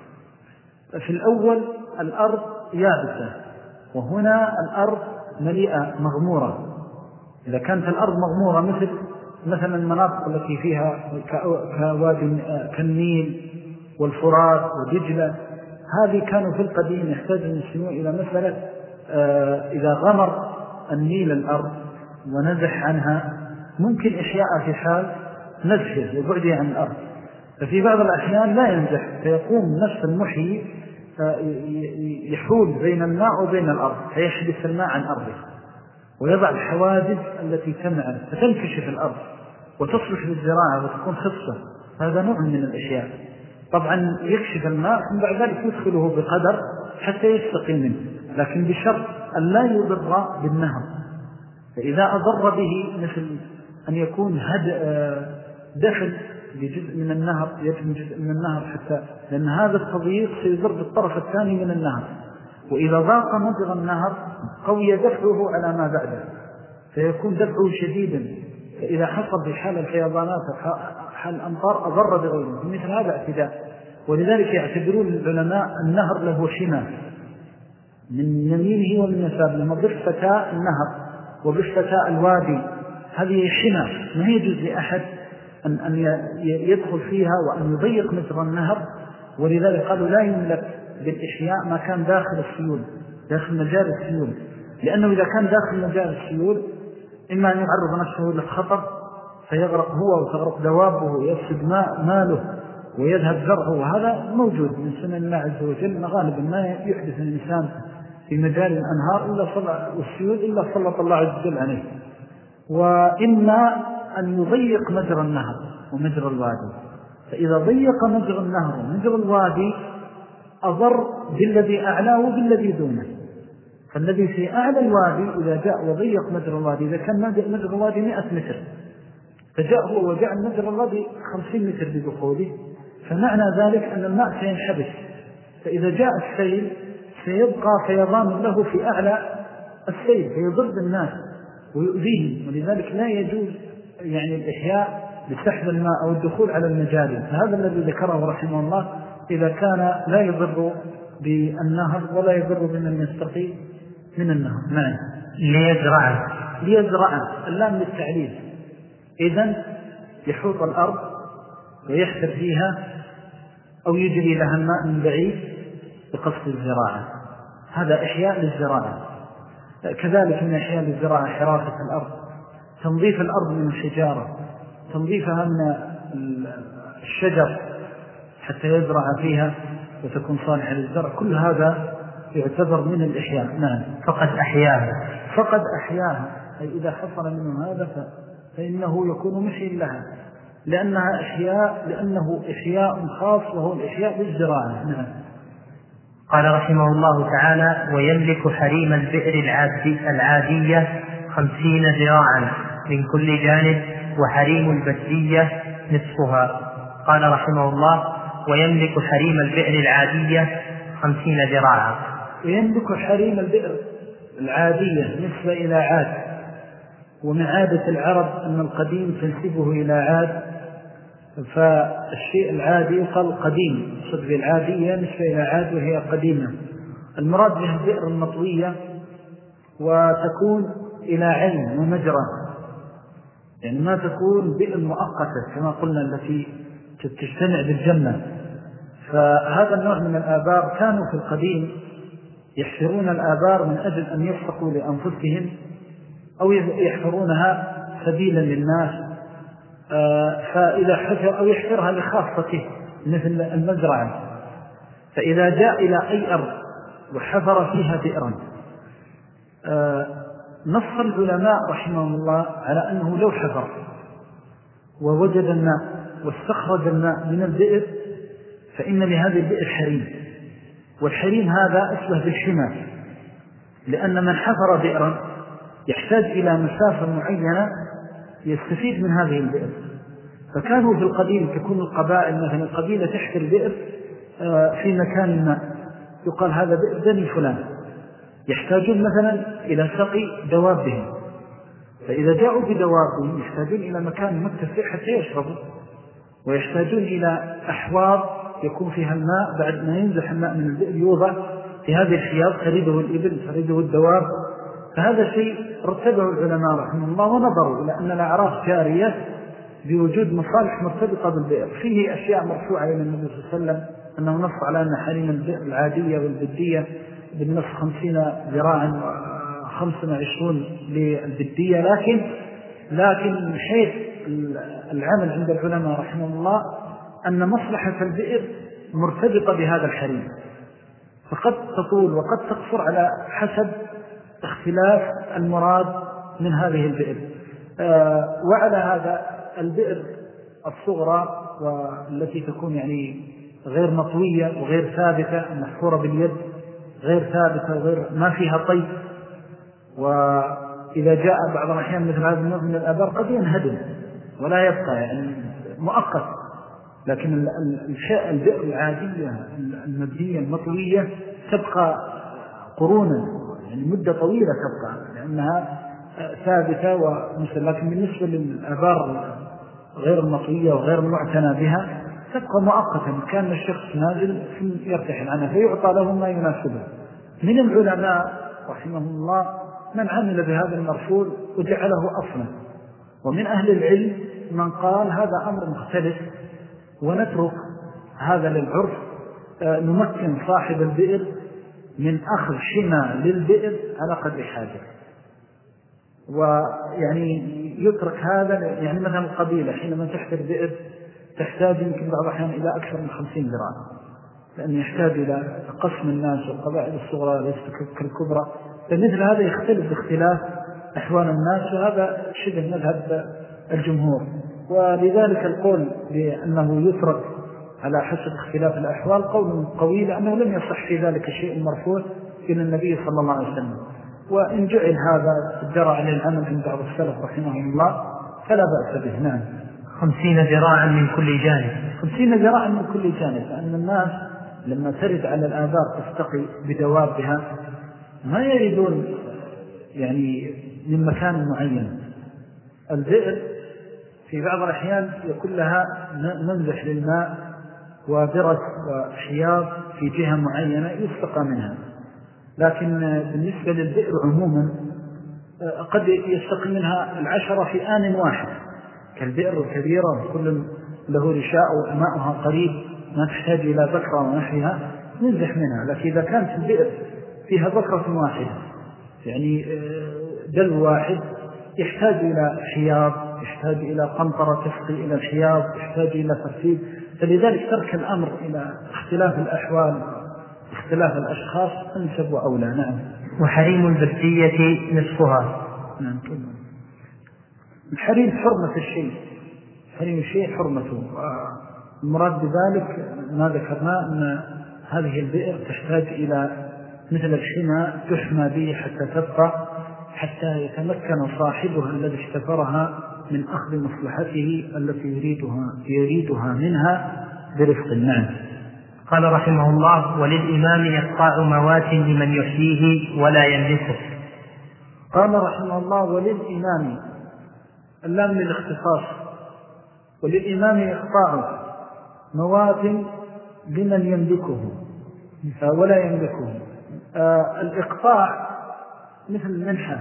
في الأول الأرض يابسة، وهنا الأرض مليئة مغمورة. إذا كانت الأرض مغمورة مثل مثلا المناطق التي فيها كوادي كالنيل والفرات ودجلة، هذه كانوا في القديم يحتاج المسلمون إلى مسألة إذا غمر النيل الأرض ونزح عنها ممكن إحياء في حال نزحه وبعده عن الأرض. ففي بعض الأحيان لا ينزح، فيقوم نفس المحيي يحول بين الماء وبين الأرض، فيحبس الماء عن أرضه ويضع الحواجز التي تمنع، فتنكشف الأرض وتصلح للزراعة وتكون خصة. هذا نوع من الإحياء. طبعا يكشف الماء ثم بعد ذلك يدخله بقدر حتى يستقي منه، لكن بشرط أن لا يضر بالنهر. فإذا أضر به مثل أن يكون دخل بجزء من النهر، يتم جزء من النهر، حتى لأن هذا التضييق سيضر بالطرف الثاني من النهر، وإذا ضاق مجرى النهر قوي دفعه على ما بعده فيكون دفعه شديدا. فإذا حصل في حال الفيضانات حال الأمطار أضر بغيره، مثل هذا اعتداء. ولذلك يعتبرون العلماء النهر له حمى من يمينه ومن يساره، لما ضفتاء النهر وضفتاء الوادي هذه حمى ما يجوز لأحد أن, أن يدخل فيها وأن يضيق مجرى النهر. ولذلك قالوا لا يملك بالإحياء ما كان داخل السيول، داخل مجال السيول، لأنه إذا كان داخل مجال السيول إما أن يعرض نفسه للخطر فيغرق هو وتغرق دوابه ويفسد ماله ويذهب زرعه، وهذا موجود من سنن الله عز وجل. غالبا ما يحدث الإنسان في مجال الأنهار إلا صلى والسيول إلا سلط الله عز وجل عليه. وإما أن يضيق مجرى النهر ومجرى الوادي، فإذا ضيق مجرى النهر ومجرى الوادي أضر بالذي أعلاه وبالذي دونه. فالذي في أعلى الوادي إذا جاء وضيق مجرى الوادي، إذا كان مجرى الوادي مئة متر فجاء هو وجعل مجرى الوادي خمسين متر بدخوله، فمعنى ذلك أن الماء سينحبس، فإذا جاء السيل سيبقى فيضان له في أعلى السيل فيضر بالناس ويؤذيهم. ولذلك لا يجوز يعني الإحياء بسحب الماء أو الدخول على المجاري. فهذا الذي ذكره رحمه الله إذا كان لا يضر بالنهر ولا يضر بمن يستقي من النهر. نعم. ليزرعه ليزرعه اللام للتعليل، إذن يحوط الأرض ويحفر فيها أو يجري لها الماء من بعيد بقصد الزراعة، هذا إحياء للزراعة. كذلك من إحياء للزراعة حراسة الأرض، تنظيف الأرض من الحجارة، تنظيفها من الشجر حتى يزرع فيها وتكون صالحة للزرع، كل هذا يعتبر من الإحياء. نعم. فقد أحياها فقد أحياها أي إذا حصل منه هذا فإنه يكون محيي لها، لأنها إحياء لأنه إحياء خاص وهو الإحياء بالزراعة. نعم. قال رحمه الله تعالى: ويملك حريم البئر العادي العادية خمسين ذراعا من كل جانب، وحريم البدية نصفها. قال رحمه الله: ويملك حريم البئر العادية خمسين ذراعا. ويملك حريم البئر العادية نسبة إلى عاد، ومن عادة العرب أن القديم تنسبه إلى عاد، فالشيء العادي يقال قديم، صدق العادية نسبة إلى عاد وهي قديمة. المراد بها البئر المطوية، وتكون إلى عين ومجرى، يعني ما تكون بئر مؤقتة كما قلنا التي تجتمع بالجنة. فهذا النوع من الآبار كانوا في القديم يحفرون الآبار من أجل أن يسقوا لأنفسهم أو يحفرونها سبيلا للناس، فإذا حفر أو يحفرها لخاصته مثل المزرعة. فإذا جاء إلى أي أرض وحفر فيها بئرا، نص العلماء رحمهم الله على أنه لو حفر ووجد الماء واستخرج الماء من البئر فإن لهذه البئر حريم، والحريم هذا أشبه بالحمى، لأن من حفر بئرا يحتاج إلى مسافة معينة يستفيد من هذه البئر. فكانوا في القديم تكون القبائل مثلا القبيلة تحفر بئر في مكان ما يقال هذا بئر بني فلان، يحتاجون مثلا إلى سقي دوابهم، فإذا جاءوا بدوابهم يحتاجون إلى مكان متسع حتى يشربوا، ويحتاجون إلى أحواض يكون فيها الماء بعد ما ينزح الماء من البئر يوضع في هذه الحياض تريده الإبل تريده الدواب. فهذا شيء رتبه العلماء رحمه الله ونظروا إلى أن الأعراف جارية بوجود مصالح مرتبطة بالبئر. فيه أشياء مرفوعة إلى النبي صلى الله عليه وسلم أنه نص على أن حريم البئر العادية والبدية بالنص خمسين ذراعا وخمسة وعشرون للبدية، لكن لكن من حيث العمل عند العلماء رحمه الله أن مصلحة البئر مرتبطة بهذا الحريم، فقد تطول وقد تقصر على حسب اختلاف المراد من هذه البئر. آه وعلى هذا البئر الصغرى والتي تكون يعني غير مطوية وغير ثابتة محفورة باليد غير ثابتة وغير ما فيها طيب، وإذا جاء بعض الأحيان مثل هذا النوع من الآبار قد ينهدم ولا يبقى يعني مؤقت، لكن البئر العادية المبنية المطوية تبقى قرونا يعني مدة طويلة تبقى لأنها ثابتة ومثل. لكن بالنسبة للآبار غير المطوية وغير المعتنى بها تبقى مؤقتا، كان الشخص نازل يرتحل عنها فيعطى له ما يناسبه. من العلماء رحمه الله من عمل بهذا المرفوض وجعله أصلا، ومن أهل العلم من قال هذا أمر مختلف ونترك هذا للعرف، نمكن صاحب البئر من أخذ حمى للبئر على قدر حاجة، ويعني يترك هذا. يعني مثلا القبيلة حينما تحفر بئر تحتاج يمكن بعض الأحيان إلى أكثر من خمسين ذراع، لأنه يحتاج إلى قسم الناس والقبائل الصغرى ليست كالكبرى، فمثل هذا يختلف باختلاف أحوال الناس، وهذا شبه مذهب الجمهور. ولذلك القول بأنه يترك على حسب اختلاف الأحوال قول قوي، لأنه لم يصح في ذلك شيء مرفوع إلى النبي صلى الله عليه وسلم. وإن جعل هذا جرى على العمل عند بعض السلف رحمهم الله فلا بأس به. نعم. خمسين ذراعا من كل جانب. خمسين ذراعا من كل جانب، لأن الناس لما ترد على الآبار تستقي بدوابها ما يريدون يعني من مكان معين. البئر في بعض الأحيان يكون لها منزح للماء وبرس وحياض في جهة معينة يستقى منها، لكن بالنسبة للبئر عموما قد يستقي منها العشرة في آن واحد، كالبئر الكبيرة كل له رشاء وماءها قريب ما تحتاج إلى بكرة ونحيها ننزح منها. لكن إذا كانت البئر فيها بكرة واحدة يعني دل واحد يحتاج إلى حياض، يحتاج إلى قنطرة تسقي إلى الحياض، يحتاج إلى ترتيب، فلذلك ترك الأمر إلى اختلاف الأحوال اختلاف الأشخاص أنسب وأولى. نعم. وحريم البردية نصفها. نعم. الحريم حرمة الشيء، حريم الشيء حرمته. المراد بذلك ما ذكرنا أن هذه البئر تحتاج إلى مثل الحمى تحمى به حتى تبقى، حتى يتمكن صاحبها الذي اشتفرها من أخذ مصلحته التي يريدها, يريدها منها برفق. النعم. قال رحمه الله: وللإمام إقطاع موات لمن يحييه ولا يملكه. قال رحمه الله: وللإمام، اللام للاختصاص، وللإمام إقطاع موات لمن يملكه ولا يملكه. آه الإقطاع مثل المنحة،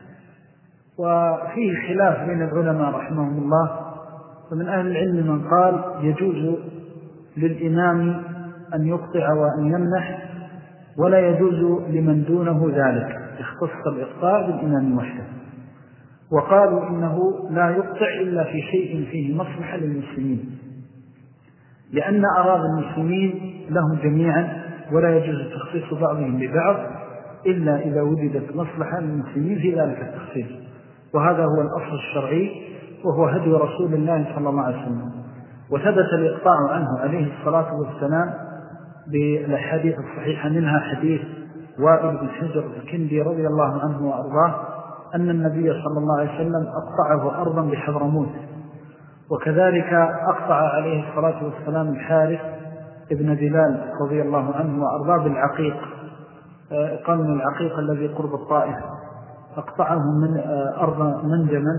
وفيه خلاف بين العلماء رحمهم الله، ومن أهل العلم من قال يجوز للإمام أن يقطع وأن يمنح، ولا يجوز لمن دونه ذلك، اختص الإقطاع بالإمام وحده. وقالوا إنه لا يقطع إلا في شيء فيه مصلحة للمسلمين، لأن أراضي المسلمين لهم جميعا، ولا يجوز تخصيص بعضهم ببعض إلا إذا وجدت مصلحة للمسلمين في ذلك التخصيص، وهذا هو الأصل الشرعي، وهو هدي رسول الله صلى الله عليه وسلم. وثبت الإقطاع عنه عليه الصلاة والسلام بالحديث الصحيحة، منها حديث وائل بن حجر الكندي رضي الله عنه وأرضاه أن النبي صلى الله عليه وسلم أقطعه أرضا بحضرموت. وكذلك أقطع عليه الصلاة والسلام الحارث ابن بلال رضي الله عنه وأرضاه بالعقيق، قال من العقيق الذي قرب الطائف، أقطعه من أرض منجما.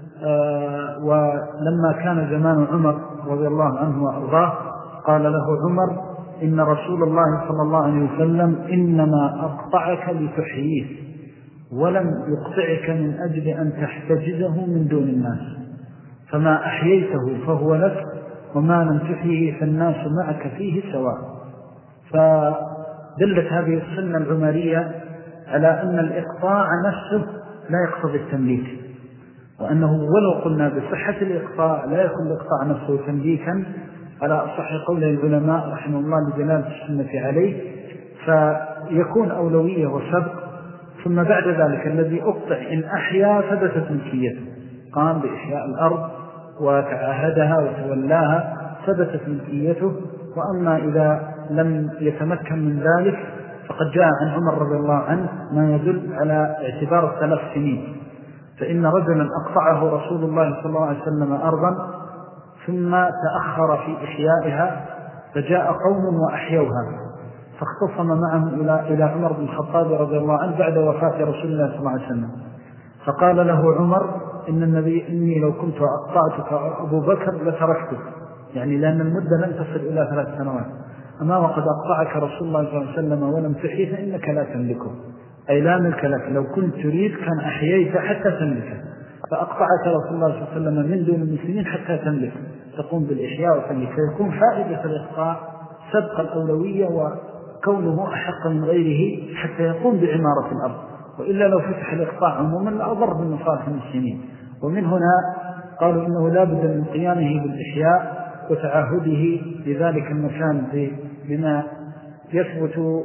ولما كان زمان عمر رضي الله عنه وأرضاه قال له عمر: إن رسول الله صلى الله عليه وسلم إنما أقطعك لتحييه، ولم يقطعك من أجل أن تحتجزه من دون الناس، فما أحييته فهو لك، وما لم تحييه فالناس معك فيه سواء. فدلت هذه السنة العمرية على أن الإقطاع نفسه لا يقتضي التمليك، وأنه ولو قلنا بصحة الإقطاع لا يكون الإقطاع نفسه تمليكا على أصح قول العلماء رحمه الله لجلالة السنة عليه، فيكون أولوية وسبق، ثم بعد ذلك الذي أقطع إن أحيا ثبتت ملكيته، قام بإحياء الأرض وتعاهدها وتولاها ثبتت ملكيته. وأما إذا لم يتمكن من ذلك فقد جاء عن عمر رضي الله عنه ما يدل على اعتبار ثلاث سنين، فإن رجلا أقطعه رسول الله صلى الله عليه وسلم أرضا ثم تأخر في إحيائها، فجاء قوم وأحيوها، فاختصم معهم إلى إلى عمر بن الخطاب رضي الله عنه بعد وفاة رسول الله صلى الله عليه وسلم، فقال له عمر: إن النبي إني لو كنت أقطعتك أبو بكر لتركته، يعني لأن المدة لن تصل إلى ثلاث سنوات، أما وقد أقطعك رسول الله صلى الله عليه وسلم ولم تحيه فإنك لا تملكه، أي لا ملك لك، لو كنت تريد كان أحييت حتى تملكه، فأقطعك رسول الله صلى الله عليه وسلم من دون المسلمين حتى تملك تقوم بالإحياء وتملك، فيكون فائدة الإقطاع سبق الأولوية وكونه أحق من غيره حتى يقوم بعمارة الأرض، وإلا لو فتح الإقطاع عموما لأضر بمصالح المسلمين. ومن هنا قالوا إنه لا بد من قيامه بالإحياء وتعهده لذلك المكان بما يثبت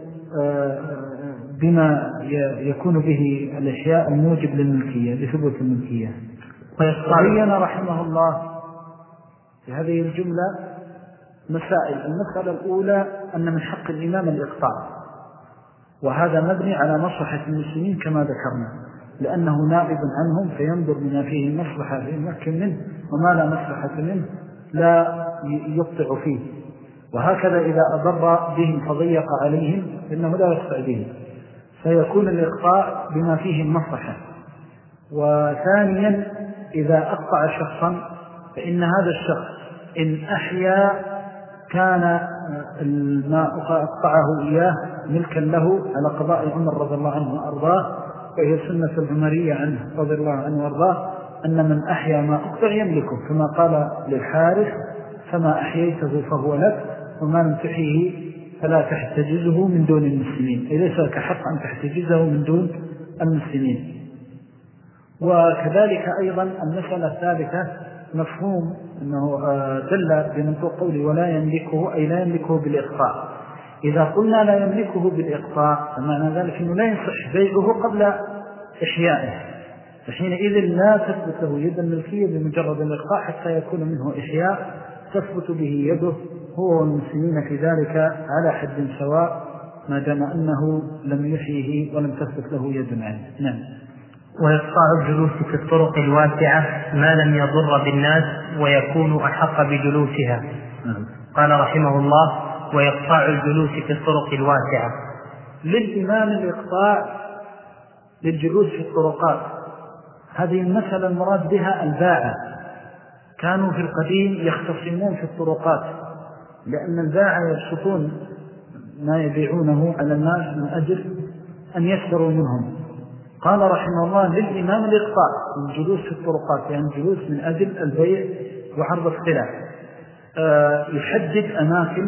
بما يكون به الإحياء الموجب للملكية لثبوت الملكية. ويبين رحمه الله في هذه الجملة مسائل. المسألة الأولى أن من حق الإمام الإقطاع، وهذا مبني على مصلحة المسلمين كما ذكرنا، لأنه نائب عنهم فينظر بما فيه المصلحة فيمكن منه، وما لا مصلحة منه لا يقطع فيه. وهكذا إذا أضر بهم فضيق عليهم فإنه لا يقطع به، فيكون الإقطاع بما فيه المصلحة. وثانيا إذا أقطع شخصا فإن هذا الشخص إن أحيا كان ما أقطعه إياه ملكا له على قضاء عمر رضي الله عنه وأرضاه، وهي سنة العمرية عنه رضي الله عنه وأرضاه أن من أحيا ما أقطع يملكه، كما قال للحارث فما أحييته فهو لك وما لم تحيه فلا تحتجزه من دون المسلمين، أي ليس لك حق أن تحتجزه من دون المسلمين. وكذلك أيضا المسألة الثالثة مفهوم أنه دل بمنطوق قولي ولا يملكه، أي لا يملكه بالإقطاع. إذا قلنا لا يملكه بالإقطاع فمعنى ذلك أنه لا يصح بيعه قبل إحيائه، فحينئذ لا تثبت له يد الملكية بمجرد الإقطاع حتى يكون منه إحياء تثبت به يده هو والمسلمين في ذلك على حد سواء، ما دام أنه لم يحيه ولم تثبت له يد عنه. نعم. ويقطع الجلوس في الطرق الواسعة ما لم يضر بالناس ويكون أحق بجلوسها. نعم. قال رحمه الله: ويقطع الجلوس في الطرق الواسعة. للإمام الإقطاع للجلوس في الطرقات، هذه المسألة المراد بها الباعة. كانوا في القديم يختصمون في الطرقات لأن الباعة يبسطون ما يبيعونه على الناس من أجل أن يشتروا منهم. قال رحمه الله: للإمام الإقطاع الجلوس في الطرقات، يعني الجلوس من أجل البيع وعرض السلع. أه يحدد أماكن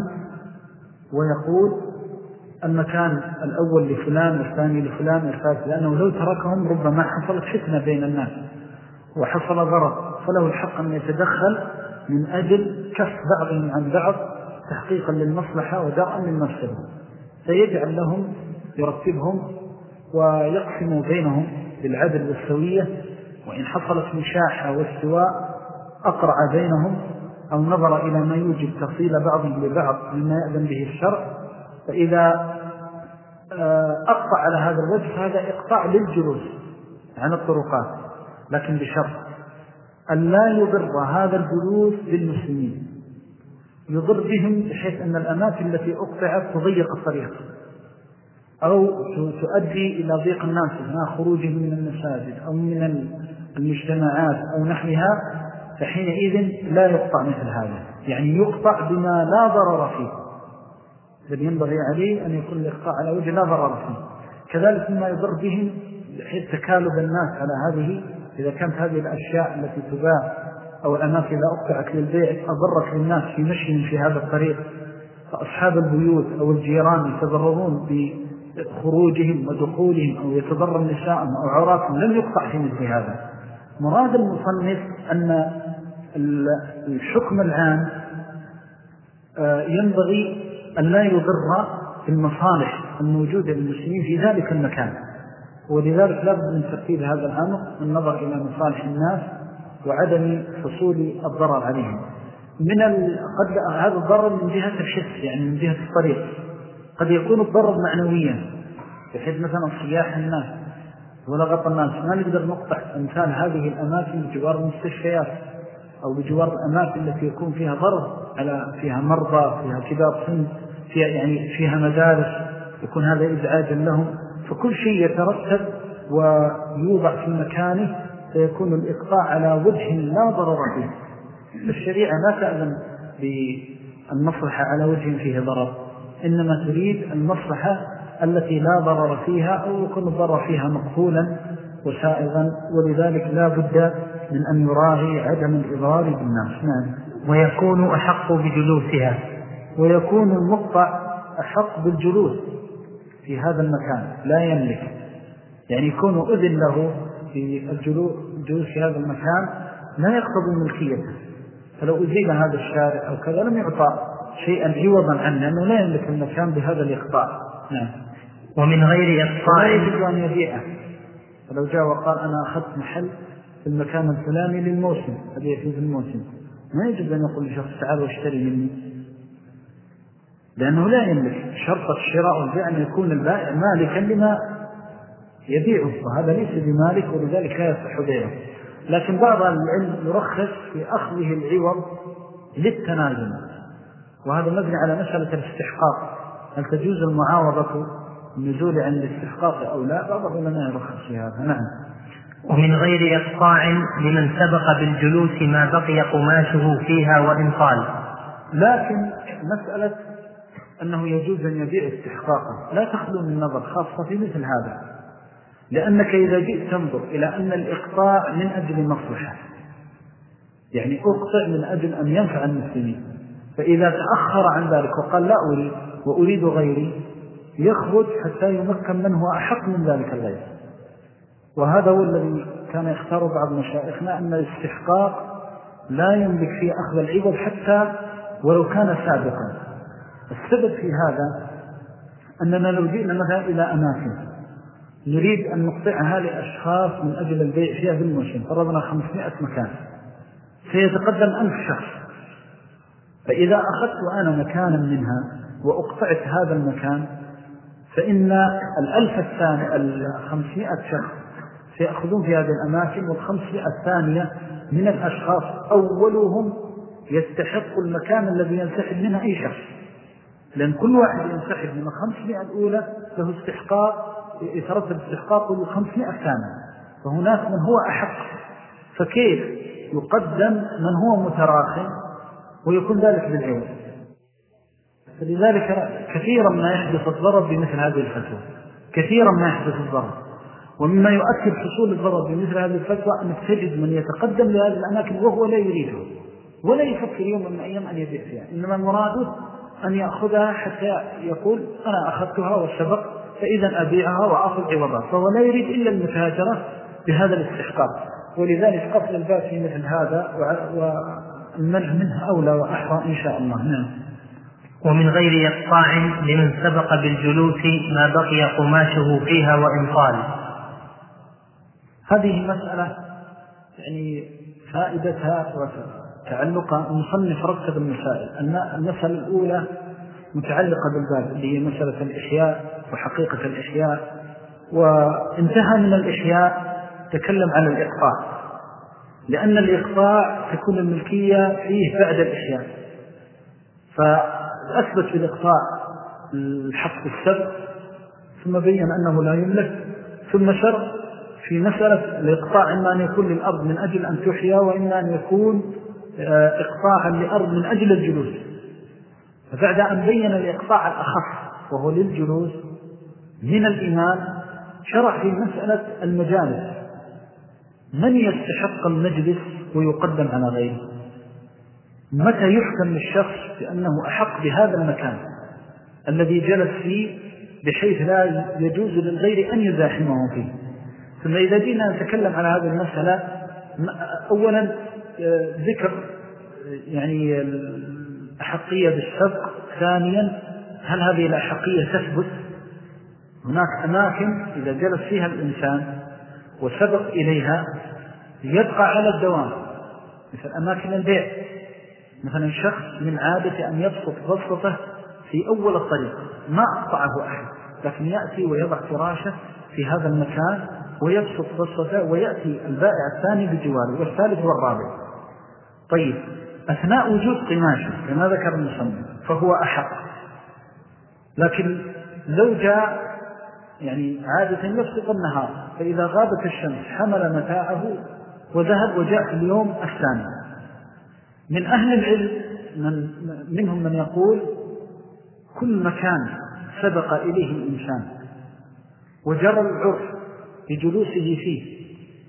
ويقول المكان الأول لفلان والثاني لفلان والثالث، لأنه لو تركهم ربما حصلت فتنة بين الناس وحصل ضرر، فله الحق أن يتدخل من أجل كف بعضهم عن بعض تحقيقا للمصلحة ودرءا للمفسدة، فيجعل لهم يرتبهم ويقسم بينهم بالعدل والسوية، وإن حصلت مشاحة واستواء أقرع بينهم أو نظر إلى ما يوجد تفصيل بعضهم لبعض مما يأذن به الشرع. فإذا أقطع على هذا الوجه هذا إقطاع للجلوس عن الطرقات، لكن بشرط أن لا يضر هذا الجلوس بالمسلمين، يضر بهم بحيث أن الأماكن التي أقطعت تضيق الطريق أو تؤدي إلى ضيق الناس مع خروجهم من المساجد أو من المجتمعات أو نحوها، فحينئذ لا يقطع مثل هذا، يعني يقطع بما لا ضرر فيه، بل ينبغي عليه أن يكون الإقطاع على وجه لا ضرر فيه. كذلك ما يضر بهم بحيث تكالب الناس على هذه، إذا كانت هذه الأشياء التي تباع أو الأماكن إذا أقطعت للبيع أضرت للناس في مشيهم في هذا الطريق، فأصحاب البيوت أو الجيران يتضررون بخروجهم ودخولهم أو يتضرر نساءهم أو عوراتهم، لم يقطع في مثل هذا. مراد المصنف أن الحكم العام ينبغي أن لا يضر المصالح الموجودة للمسلمين في ذلك المكان، ولذلك لابد من ترتيب هذا الأمر النظر إلى مصالح الناس وعدم حصول الضرر عليهم. من قد هذا الضرر من جهة الحس، يعني من جهة الطريق، قد يكون الضرر معنويا بحيث مثلا صياح الناس ولغط الناس، ما نقدر نقطع أمثال هذه الأماكن بجوار المستشفيات أو بجوار الأماكن التي يكون فيها ضرر، على فيها مرضى، فيها كبار سن، فيها يعني فيها مدارس، يكون هذا إزعاجا لهم. فكل شيء يترتب ويوضع في مكانه فيكون الإقطاع على وجه لا ضرر فيه. الشريعة لا تأذن بالمصلحة على وجه فيه ضرر، إنما تريد المصلحة التي لا ضرر فيها أو يكون الضرر فيها مقبولا وسائغا، ولذلك لا بد من أن يراعي عدم الإضرار بالناس. نعم. ويكون أحق بجلوسها، ويكون المقطع أحق بالجلوس في هذا المكان، لا يملك، يعني يكون أذن له في الجلوس في هذا المكان لا يقتضي ملكيته، فلو أزيل هذا الشارع أو كذا لم يعطى شيئا عوضا عنه لأنه لا يملك المكان بهذا الإقطاع. نعم. ومن غير إقطاع لا يجب أن يبيعه، فلو جاء وقال أنا أخذت محل في المكان الفلاني للموسم، أبيع فيه في الموسم، ما يجب أن يقول لشخص تعال واشتري مني، لأنه لا يملك. شرط الشراء والبيع أن يكون البائع مالكا لما يبيعه، وهذا ليس بمالك، ولذلك لا يصح بيعه. لكن بعض العلم يرخص في أخذه العوض للتنازل، وهذا مبني على مسألة الاستحقاق، هل تجوز المعاوضة النزول عن الاستحقاق أو لا؟ بعض العلماء يرخص في هذا. نعم. ومن غير إقطاع لمن سبق بالجلوس ما بقي قماشه فيها وإن طال. لكن مسألة أنه يجوز أن يبيع استحقاقا لا تخلو من النظر، خاصة في مثل هذا، لأنك إذا جئت تنظر إلى أن الإقطاع من أجل مصلحة، يعني أقطع من أجل أن ينفع المسلمين، فإذا تأخر عن ذلك وقال لا أريد وأريد غيري، يخرج حتى يمكن من هو أحق من ذلك الغير. وهذا هو الذي كان يختار بعض مشايخنا، أن الاستحقاق لا يملك فيه أخذ العوض حتى ولو كان سابقا. السبب في هذا أننا لو جئنا مثلا إلى أماكن نريد أن نقطعها لأشخاص من أجل البيع فيها بالموسم، فرضنا خمسمائة مكان، سيتقدم ألف شخص، فإذا أخذت أنا مكانا منها وأقطعت هذا المكان، فإن الألف الثاني الخمسمائة شخص سيأخذون في هذه الأماكن، والخمسمائة الثانية من الأشخاص أولهم يستحق المكان الذي ينسحب منه أي شخص، لأن كل واحد ينسحب من الخمسمائة الأولى له استحقاق، يترتب استحقاقه للخمسمائة الثانية، فهناك من هو أحق، فكيف يقدم من هو متراخٍ ويكون ذلك بالعوض؟ فلذلك كثيرا ما يحدث الضرر بمثل هذه الفتوى، كثيرا ما يحدث الضرر. ومما يؤكد حصول الضرر بمثل هذه الفتوى أنك تجد من يتقدم لهذه الأماكن وهو لا يريده ولا يفكر يوم من الأيام أن يبيع فيها، إنما مراده أن يأخذها حتى يقول أنا أخذتها والسبق فإذا أبيعها وأخذ عوضها، فهو لا يريد إلا المتاجرة بهذا الاستحقاق. ولذلك قفل الباب في مثل هذا والمنع منها أولى وأحرى إن شاء الله. نعم. ومن غير إقطاع لمن سبق بالجلوس ما بقي قماشه فيها وإن طال. هذه مسألة يعني فائدتها وتعلقها، المصنف رتب المسائل. المسألة الأولى متعلقة بالباب اللي هي مسألة الإحياء وحقيقة الإحياء، وانتهى من الإحياء تكلم عن الإقطاع، لأن الإقطاع تكون الملكية فيه بعد الإحياء، فأثبت في الإقطاع الحق السبب، ثم بين أنه لا يملك، ثم شرط في مسألة الإقطاع إما أن يكون للأرض من أجل أن تحيا، وإما أن يكون إقطاعا لأرض من أجل الجلوس. فبعد أن بين الإقطاع الأخف وهو للجلوس من الإمام، شرح في مسألة المجالس، من يستحق المجلس ويقدم على غيره، متى يحكم للشخص بأنه أحق بهذا المكان الذي جلس فيه بحيث لا يجوز للغير أن يزاحمه فيه. ثم إذا جينا نتكلم على هذه المسألة، أولا ذكر يعني الأحقية بالسبق، ثانيا هل هذه الأحقية تثبت؟ هناك أماكن إذا جلس فيها الإنسان وسبق إليها يبقى على الدوام، مثل أماكن البيع، مثلا شخص من عادة أن يبسط بسطته في أول الطريق ما أقطعه أحد، لكن يأتي ويضع فراشه في هذا المكان ويبسط بسطته، ويأتي البائع الثاني بجواره والثالث والرابع. طيب أثناء وجود قماشه كما ذكر المصنف فهو أحق، لكن لو جاء يعني عادة يبسط النهار، فإذا غابت الشمس حمل متاعه وذهب وجاء في اليوم الثاني. من أهل العلم من منهم من يقول كل مكان سبق إليه الإنسان وجرى العرف بجلوسه فيه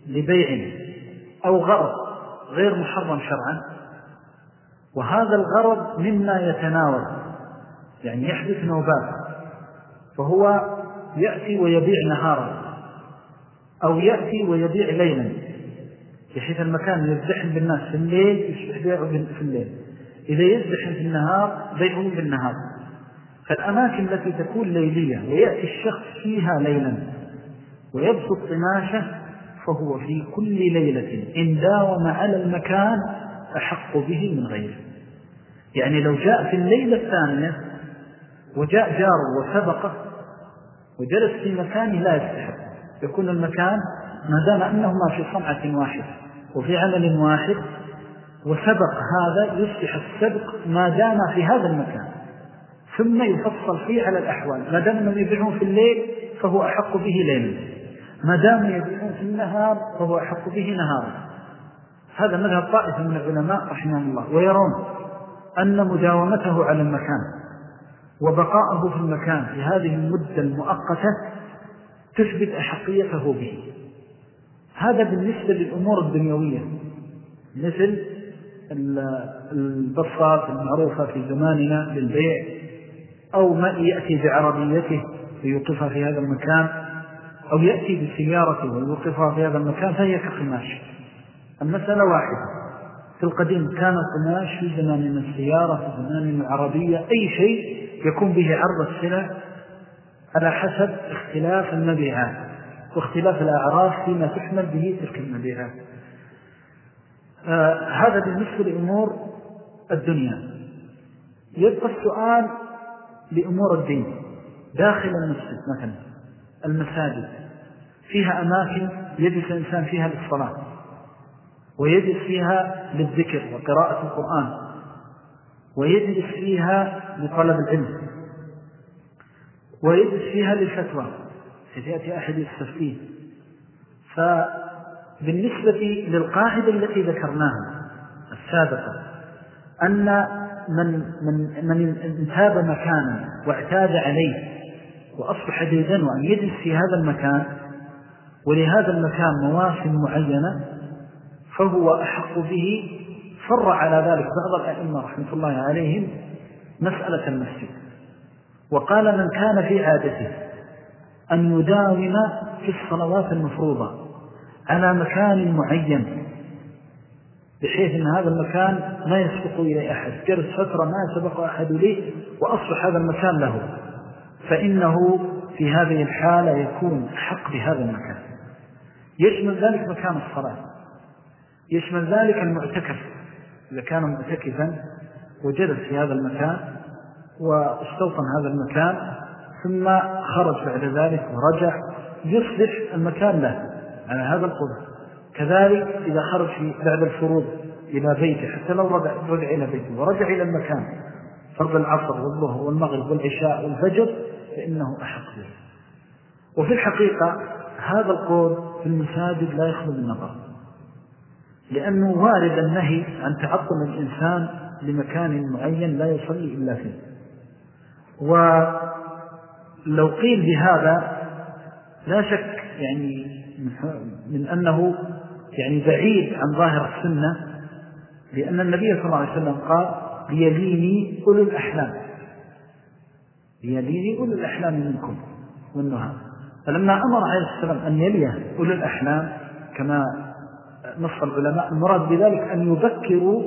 لبيع أو غرض غير محرم شرعا، وهذا الغرض مما يتناول، يعني يحدث نوبات، فهو يأتي ويبيع نهارا أو يأتي ويبيع ليلا، بحيث المكان يزدحم بالناس في الليل يصبح بيعه في الليل، إذا يزدحم في النهار بيعه بالنهار. فالأماكن التي تكون ليلية ويأتي الشخص فيها ليلا ويبسط قماشه، فهو في كل ليلة إن داوم على المكان أحق به من غيره. يعني لو جاء في الليلة الثانية وجاء جاره وسبقه وجلس في مكانه لا يستحق، يكون المكان ما دام أنهما في صنعة واحدة وفي عمل واحد وسبق هذا، يصبح السبق ما دام في هذا المكان، ثم يفصل فيه على الأحوال. ما دام أنهم يبيعون في الليل فهو أحق به ليلا، ما دام يبيعون في النهار فهو أحق به نهارا. هذا مذهب طائفة من العلماء رحمهم الله، ويرون أن مداومته على المكان وبقاءه في المكان في هذه المدة المؤقتة تثبت أحقيته به. هذا بالنسبة للأمور الدنيوية، مثل البصات المعروفة في زماننا للبيع، أو ما يأتي بعربيته ليوقفها في هذا المكان، أو يأتي بسيارته ويوقفها في هذا المكان، فهي كقماش. المسألة واحدة، في القديم كان القماش في زماننا السيارة، في زماننا العربية، أي شيء يكون به عرض السلع على حسب اختلاف المبيعات واختلاف الأعراف فيما تحمل به تلك المبيعات. آه هذا بالنسبة لأمور الدنيا. يبقى السؤال لأمور الدين داخل المسجد. مثلا المساجد فيها أماكن يجلس الإنسان فيها للصلاة، ويجلس فيها للذكر وقراءة القرآن، ويجلس فيها لطلب العلم، ويجلس فيها للفتوى حيث يأتي أحد يستفتيه. فبالنسبة للقاعدة التي ذكرناها السابقة، أن من, من, من انتاب مكانا واعتاد عليه وأصبح جيدا وأن يجلس في هذا المكان، ولهذا المكان مواسم معينة، فهو أحق به. فر على ذلك بعض الأئمة رحمة الله عليهم مسألة المسجد، وقال من كان في عادته أن يداوم في الصلوات المفروضة على مكان معين، بحيث أن هذا المكان ما يسبق إليه أحد، جلس فترة ما يسبق أحد إليه وأصبح هذا المكان له، فإنه في هذه الحالة يكون حق بهذا المكان. يشمل ذلك مكان الصلاة، يشمل ذلك المعتكف إذا كان معتكفا وجلس في هذا المكان واستوطن هذا المكان ثم خرج بعد ذلك ورجع، يصبح المكان له على هذا القدر. كذلك إذا خرج بعد الفروض إلى بيته، حتى لو رجع, رجع إلى بيته ورجع إلى المكان فرض العصر والظهر والمغرب والعشاء والفجر، فإنه أحق به. وفي الحقيقة هذا القول في المساجد لا يخلو من نظر، لأنه وارد النهي عن تعطل الإنسان لمكان معين لا يصلي إلا فيه. ولو قيل بهذا لا شك يعني من أنه يعني بعيد عن ظاهر السنة، لأن النبي صلى الله عليه وسلم قال ليليني أولو الأحلام، ليليني أولو الأحلام منكم والنهى. فلما أمر عليه السلام أن يليه أولو الأحلام كما نص العلماء، المراد بذلك أن يذكروا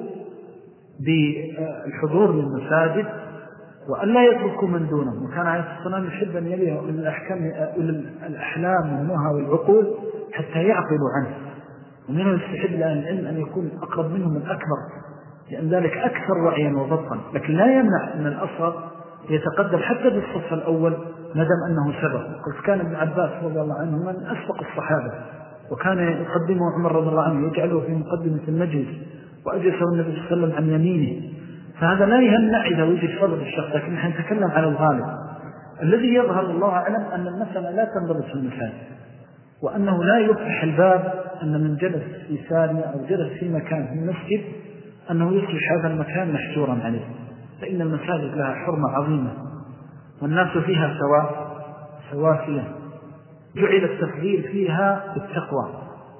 بالحضور للمساجد وأن لا يتركوا من دونهم. وكان عليه السلام يحب أن يليه أولو الأحلام والنهى والعقول حتى يعقلوا عنه، ومنه يستحب لأهل العلم أن يكون أقرب منهم الأكبر، لأن ذلك أكثر وعيا وضبطا. لكن لا يمنع أن الأصغر يتقدم حتى بالصف الأول ما دام أنه سبق. قلت كان ابن عباس رضي الله عنه من أسبق الصحابة، وكان يقدمه عمر رضي الله عنه يجعله في مقدمة المجلس، وأجلسه النبي صلى الله عليه وسلم عن يمينه. فهذا لا يمنع إذا وجد فضل الشخص، لكن نحن نتكلم على الغالب. الذي يظهر الله أعلم أن المسألة لا تنضبط في المساجد، وأنه لا يفتح الباب أن من جلس في سارية أو جلس في مكان في المسجد أنه يصبح هذا المكان محجورا عليه، فإن المساجد لها حرمة عظيمة والناس فيها سواء سواسية، جعل التفضيل فيها بالتقوى،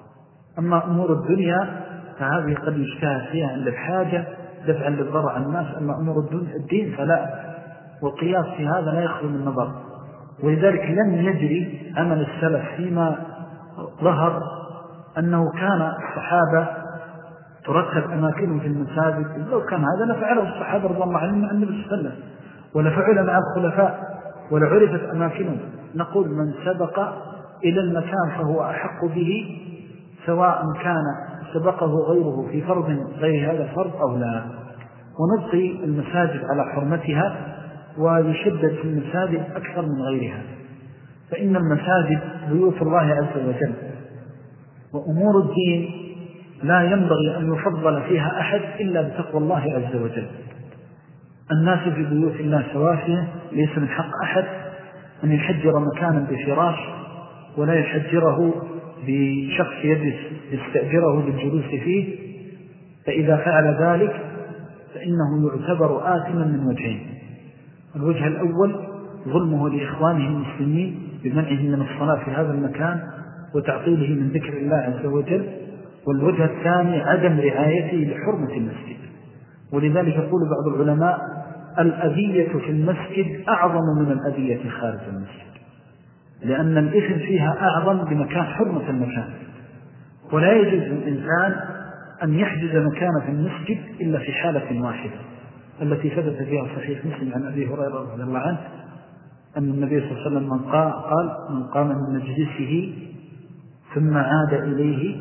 أما أمور الدنيا فهذه قد يجتهد فيها عند الحاجة دفعا للضرر عن الناس، أما أمور الدين فلا، والقياس في هذا لا يخلو من النظر. ولذلك لم يجري عمل السلف فيما ظهر أنه كان الصحابة ترتب أماكنهم في المساجد. لو كان هذا لفعله الصحابة رضي الله عنهم عن النبي صلى الله عليه وسلم، ولفعل مع الخلفاء ولعرفت أماكنهم. نقول من سبق إلى المكان فهو أحق به، سواء كان سبقه غيره في فرض غير هذا الفرض أو لا. ونبقي المساجد على حرمتها، ويشدد في المساجد أكثر من غيرها، فإن المساجد بيوت الله عز وجل، وأمور الدين لا ينبغي أن يفضل فيها أحد إلا بتقوى الله عز وجل. الناس في بيوت الله سواسية، ليس من حق أحد أن يحجر مكانا بفراش، ولا يحجره بشخص يجلس يستأجره للجلوس فيه، فإذا فعل ذلك فإنه يعتبر آثما من وجهين. الوجه الأول ظلمه لإخوانه المسلمين بمنعه من الصلاة في هذا المكان وتعطيله من ذكر الله عز وجل، والوجه الثاني عدم رعايته لحرمة المسجد. ولذلك يقول بعض العلماء الأذية في المسجد أعظم من الأذية خارج المسجد، لأن الإثم فيها أعظم بمكان حرمة المكان. ولا يجوز للإنسان أن يحجز مكان في المسجد إلا في حالة واحدة التي ثبت فيها صحيح مسلم عن أبي هريرة رضي الله عنه أن النبي صلى الله عليه وسلم من قال من قام من مجلسه ثم عاد إليه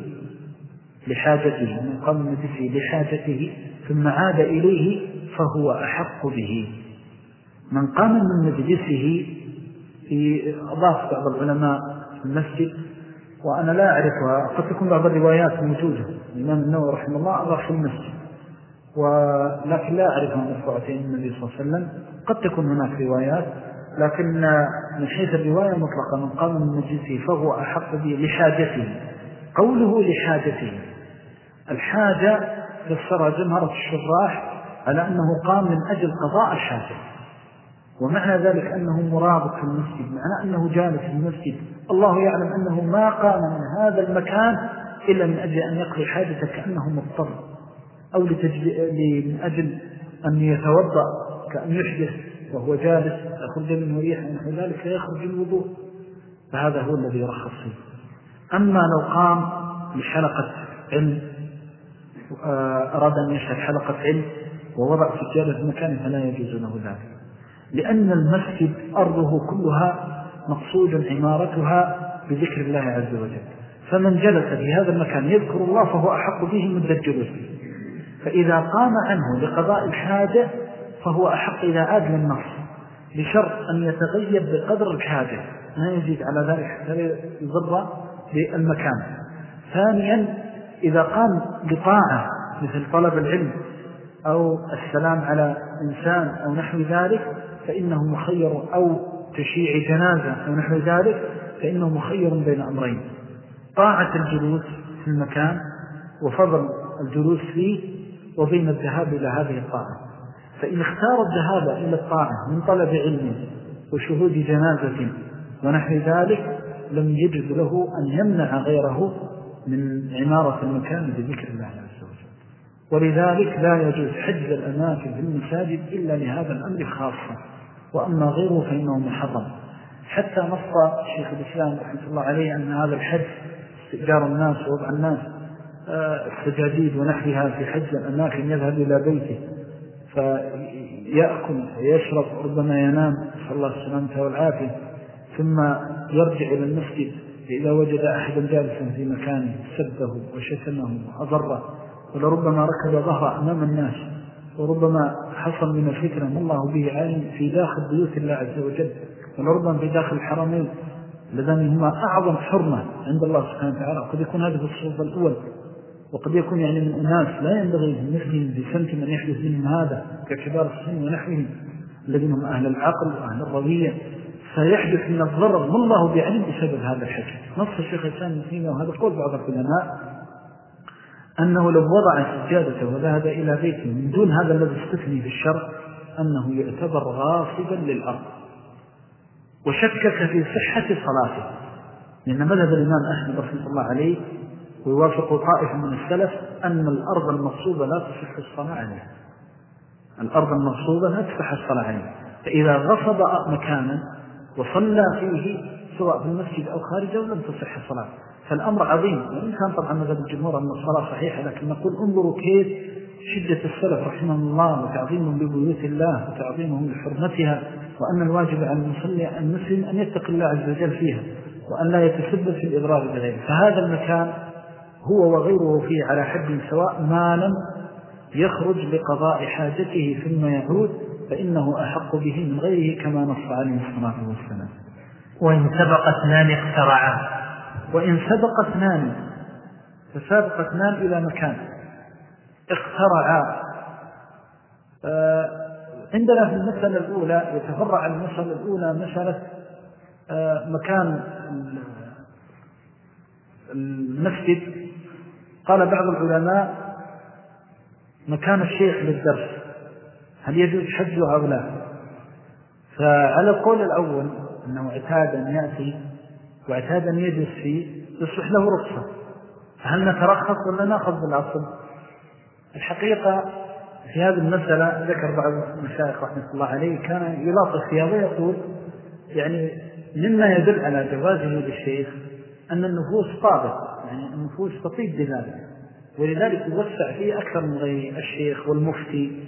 لحاجته من قام من مجلسه لحاجته ثم عاد إليه فهو أحق به. من قام من مجلسه في أضاف بعض العلماء في المسجد، وأنا لا أعرفها، قد تكون بعض الروايات موجودة. الإمام النووي رحمه الله أضاف في المسجد، ولكن لا أعرفها مرفوعتين النبي صلى الله عليه وسلم. قد تكون هناك روايات، لكن من حيث الرواية مطلقة من قام من مجلسه فهو أحق به لحاجته. قوله لحاجته، الحاجة فسرها جمهرة الشراح على أنه قام من أجل قضاء الحاجة، ومعنى ذلك أنه مرابط في المسجد، معنى أنه جالس في المسجد. الله يعلم أنه ما قام من هذا المكان إلا من أجل أن يقضي حاجته كأنه مضطر، أو من أجل أن يتوضأ كأن يحدث وهو جالس يخرج منه ريح ونحو ذلك فيخرج الوضوء، فهذا هو الذي يرخص فيه. أما لو قام لحلقة علم، أراد أن يشهد حلقة علم ووضع سجادة في مكانه فلا يجوز له ذلك، لأن المسجد أرضه كلها مقصود عمارتها بذكر الله عز وجل، فمن جلس في هذا المكان يذكر الله فهو أحق به من الجلوس. فإذا قام عنه لقضاء الحاجة فهو أحق إذا عاد للنص، بشرط أن يتغيب بقدر الحاجة، ما يزيد على ذلك حتى يضر بالمكان. ثانيا إذا قام بطاعة مثل طلب العلم أو السلام على إنسان أو نحو ذلك فإنه مخير، أو تشييع جنازة أو نحو ذلك فإنه مخير بين أمرين: طاعة الجلوس في المكان وفضل الجلوس فيه، وبين الذهاب إلى هذه الطاعة. فإن اختار الذهاب إلى الطاعة من طلب علم وشهود جنازة ونحو ذلك لم يجد له أن يمنع غيره من عمارة المكان بذكر الله عز وجل. ولذلك لا يجوز حجز الأماكن في المساجد إلا لهذا الأمر خاصة، وأما غيره فإنه محرم. حتى نص شيخ الإسلام رحمه الله عليه أن هذا الحج استئجار الناس ووضع الناس السجاديد ونحوها في حجز الأماكن، يذهب إلى بيته فيأكل ويشرب ربما ينام صلى الله السلامة والعافية، ثم يرجع إلى المسجد إذا وجد أحدا جالسا في مكانه سبه وشتمه وأضره، ولربما ركب ظهره أمام الناس، وربما حصل من الفتنة ما الله به عالم في داخل بيوت الله عز وجل، ولربما في داخل الحرمين اللذان هما أعظم حرمة عند الله سبحانه وتعالى. قد يكون هذا في الصوب الأول، وقد يكون يعني من أناس لا ينبغي مثلهم بسمت من يحدث منهم هذا ككبار السن ونحوهم الذين هم أهل العقل وأهل الرضية، فيحدث من الضرر ما الله بعلم بسبب هذا الحكم. نص الشيخ الإسلام ابن تيمية، وهذا قول بعض العلماء، أنه لو وضع سجادته وذهب إلى بيته من دون هذا الذي استثني في الشرع أنه يعتبر غاصبا للأرض، وشكك في صحة صلاته، لأن مذهب الإمام أحمد رحمه الله عليه ويوافق طائفة من السلف أن الأرض المغصوبة لا تصح الصلاة عليها، الأرض المغصوبة لا تصح الصلاة عليها. فإذا غصب مكانا وصلى فيه سواء في المسجد أو خارجه لم تصح الصلاة. فالأمر عظيم، وإن كان طبعا مذهب الجمهور أن الصلاة صحيحة، لكن نقول انظروا كيف شدة السلف رحمهم الله وتعظيمهم لبيوت الله وتعظيمهم لحرمتها، وأن الواجب على المصلي المسلم أن يتقي الله عز وجل فيها وأن لا يتسبب في الإضرار بغيره. فهذا المكان هو وغيره فيه على حد سواء ما لم يخرج لقضاء حاجته ثم يعود، فإنه أحق به من غيره كما نص عليه الصلاة والسلام. وإن سبق اثنان اخترعا، وإن سبق اثنان فسابق اثنان إلى مكان اخترعا. آه عندنا في المسألة الأولى يتفرع المسألة الأولى مسألة آه مكان المسجد. قال بعض العلماء مكان الشيخ للدرس هل يجوز حجه أو لا؟ فعلى القول الأول أنه اعتاد أن يأتي واعتاد أن يجلس فيه يصلح له رخصة، فهل نترخص ولا نأخذ بالأصل؟ الحقيقة في هذه المسألة ذكر بعض المشايخ رحمة الله عليه كان يلاطف فيها ويقول يعني مما يدل على جوازه للشيخ أن النفوس طابت، يعني النفوس تطيب بذلك، ولذلك يوسع فيه أكثر من غير الشيخ والمفتي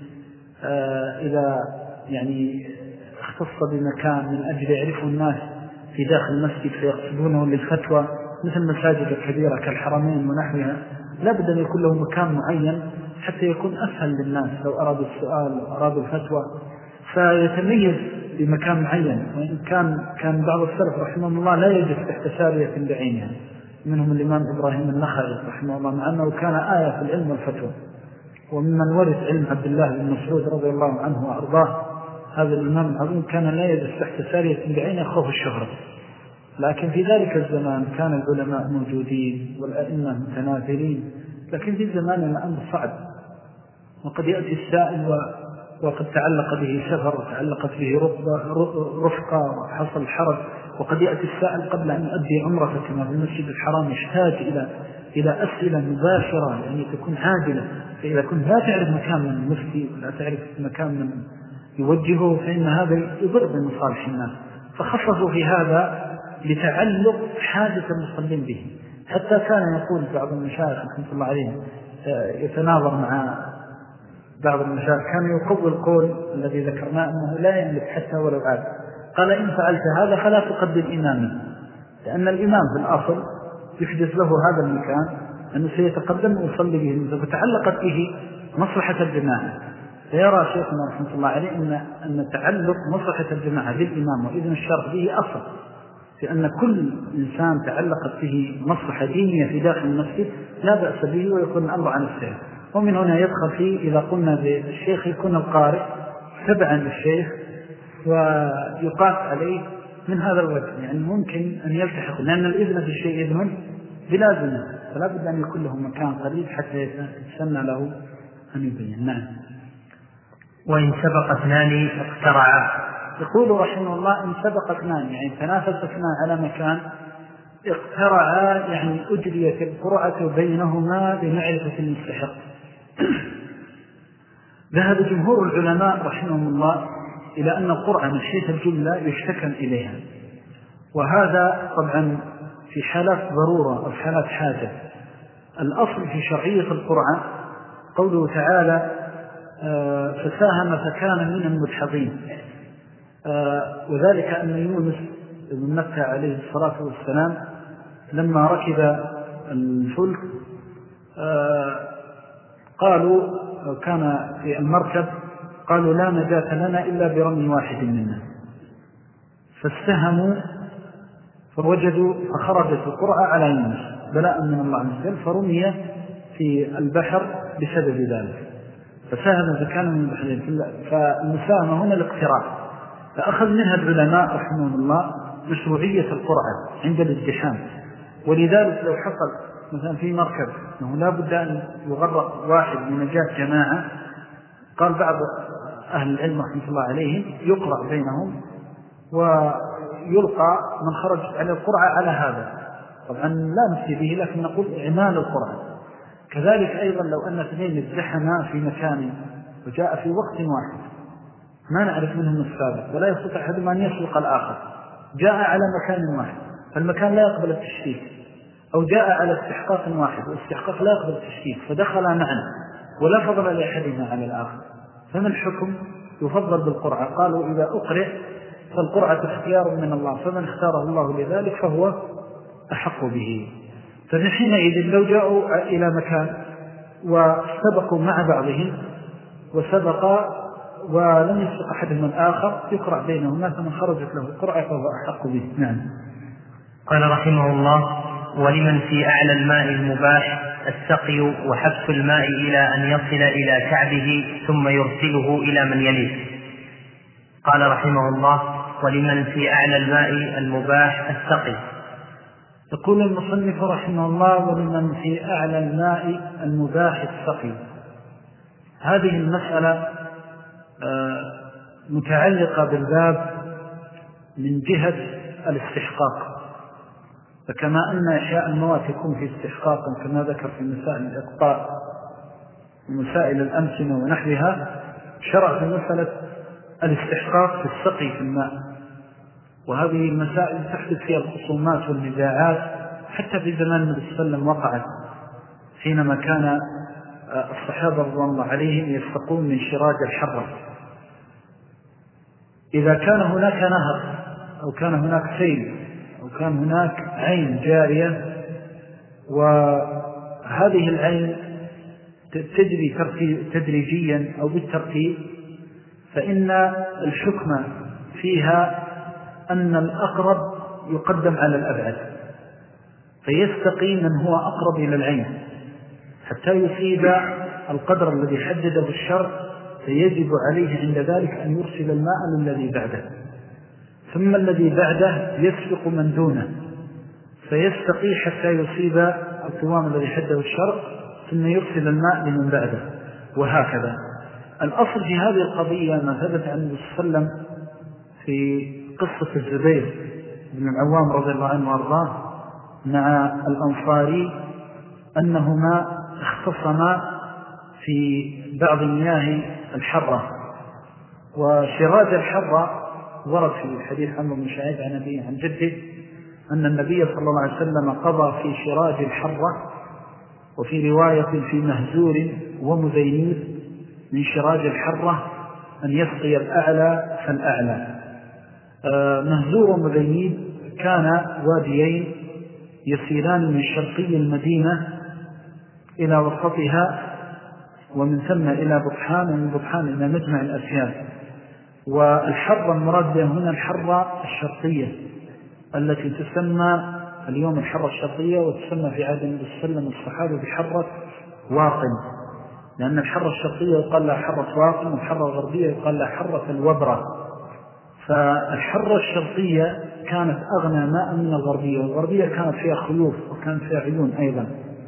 آه إذا يعني اختص بمكان من أجل يعرفه الناس في داخل المسجد فيقصدونه للفتوى مثل المساجد الكبيرة كالحرمين ونحوها، لا بد أن يكون له مكان معين حتى يكون أسهل للناس لو أرادوا السؤال أو أرادوا الفتوى، فيتميز بمكان معين. وإن كان كان بعض السلف رحمه الله لا يجلس تحت سارية بعينها، منهم الإمام إبراهيم النخعي رحمه الله، مع أنه كان آية في العلم والفتوى، وممن ورث علم عبد الله بن مسعود رضي الله عنه وأرضاه. هذا الإمام العظيم كان لا يجلس تحت سارية بعينها خوف الشهرة، لكن في ذلك الزمان كان العلماء موجودين والأئمة متناثرين، لكن في زماننا الأمر صعب، وقد يأتي السائل وقد تعلق به سفر وتعلقت به رفقة وحصل حرج، وقد يأتي السائل قبل أن يؤدي عمرة كما في المسجد الحرام يحتاج إلى إلى أسئلة مباشرة يعني تكون عاجلة. فإذا كنت لا تعرف مكان من المفتي ولا تعرف مكان من يوجهه فإن هذا يضر بمصالح الناس، فخصصوا في هذا لتعلق حاجة المصلين به. حتى كان يقول بعض المشايخ رحمة الله عليه يتناظر مع بعض المشايخ كان يقوي القول الذي ذكرناه أنه لا يملك حتى ولو عاد، قال إن فعلت هذا فلا تقدم إماما، لأن الإمام في الأصل يحدث له هذا المكان أنه سيتقدم ويصلي به، فتعلقت به مصلحة الجماعة. فيرى شيخنا رحمة الله عليه أن, أن تعلق مصلحة الجماعة بالإمام وإذن الشرع به أصل، لأن كل إنسان تعلقت به مصلحة دينية في داخل المسجد لا بأس به ويكون الأمر عن السير. ومن هنا يدخل فيه إذا قلنا بالشيخ يكون القارئ تبعا للشيخ ويقاس عليه من هذا الوجه، يعني ممكن أن يلتحق، لأن الإذن في الشيء إذن بلازمه، فلا بد أن يكون له مكان قريب حتى يتسنى له أن يبين. نعم. وإن سبق اثنان اقترعا، يقول رحمه الله إن سبق اثنان يعني تنافس اثنان على مكان اقترعا يعني أجريت القرعة بينهما لمعرفة المستحق. ذهب جمهور العلماء رحمهم الله إلى أن القرعة من حيث الجملة يشتكى إليها، وهذا طبعا في حالات ضرورة أو في حالات حاجة. الأصل في شرعية القرعة قوله تعالى آه فساهم فكان من المدحضين، آه وذلك أن يونس بن متى عليه الصلاة والسلام لما ركب الفلك آه قالوا كان في المركب قالوا لا نجاة لنا إلا برمي واحد منا، فاستهموا فوجدوا فخرجت القرعة على يونس بلاء من الله عز وجل، فرمي في البحر بسبب ذلك فساهم فكان من البحرين. فالمساهمة هنا الاقتراع، فأخذ منها العلماء رحمه الله مشروعية القرعة عند الازدحام. ولذلك لو حصل مثلا في مركب أنه لا بد أن يغرق واحد لنجاة جماعة، قال بعض أهل العلم رحمه الله عليهم يقرأ بينهم ويلقى من خرج على القرعة على هذا، طبعا لا نفتي به، لكن نقول إعمال القرآن. كذلك أيضا لو أن اثنين ازدحما في مكان وجاء في وقت واحد ما نعرف منهم السابق ولا يستطيع أحدهما أن يسبق الآخر، جاء على مكان واحد فالمكان لا يقبل التشكيك، أو جاء على استحقاق واحد والاستحقاق لا يقبل التشكيك فدخل معا ولا فضل لأحدهما على الآخر، فما الحكم؟ يفضل بالقرعة. قالوا إذا أقرأ فالقرعة اختيار من الله، فمن اختاره الله لذلك فهو أحق به. فحينئذ لو جاءوا إلى مكان وسبقوا مع بعضهم وسبق ولم يسبق أحدهم الآخر يقرأ بينهما، فمن خرجت له القرعة فهو أحق به. نعم. قال رحمه الله: ولمن في أعلى الماء المباح السقي وحبس الماء إلى أن يصل إلى كعبه ثم يرسله إلى من يليه. قال رحمه الله: ولمن في أعلى الماء المباح السقي. يقول المصنف رحمه الله: ولمن في أعلى الماء المباح السقي. هذه المسألة متعلقة بالباب من جهة الاستحقاق، فكما أن أشياء المواد يكون في استحقاق كما ذكر في مسائل الإقطاع ومسائل الأمثلة ونحوها، شرع في مسألة الاستحقاق في السقي في الماء. وهذه المسائل تحدث فيها الخصومات والنزاعات، حتى في زمان النبي صلى الله عليه وسلم وقعت حينما كان الصحابة رضي الله عليهم يستقون من شراج الحرة. إذا كان هناك نهر أو كان هناك سيل أو كان هناك عين جارية وهذه العين تجري تدريجيا أو بالترتيب، فإن الحكم فيها أن الأقرب يقدم على الأبعد، فيستقي من هو أقرب إلى العين حتى يصيب القدر الذي حدده الشرع، فيجب عليه عند ذلك أن يرسل الماء للذي بعده، ثم الذي بعده يسبق من دونه فيستقي حتى يصيب القوام الذي حده الشرع، ثم يرسل الماء لمن بعده، وهكذا. الأصل في هذه القضية ما ثبت عن النبي صلى الله عليه وسلم في قصة الزبير بن العوام رضي الله عنه وارضاه مع الأنصاري، أنهما اختصما في بعض المياه الحرة. وشراج الحرة ورد في حديث عمرو بن شعيب عن أبيه عن جده أن النبي صلى الله عليه وسلم قضى في شراج الحرة، وفي رواية في مهزور ومزينير من شراج الحرة أن يسقي الأعلى فالأعلى. مهزور ومزينير كان واديين يسيران من شرقي المدينة إلى وسطها، ومن ثم إلى بطحان، ومن بطحان إلى مجمع الأسياد. والحرة المراد بها هنا الحرة الشرقية التي تسمى اليوم الحرة الشرقية، وتسمى في عهد النبي صلى الله عليه وسلم الصحابة بحرة واقم، لأن الحرة الشرقية يقال لها حرة واقم، والحرة الغربية يقال لها حرة الوبرة. فالحرة الشرقية كانت أغنى ماء من الغربية، والغربية كانت فيها خيوف وكانت فيها عيون أيضا.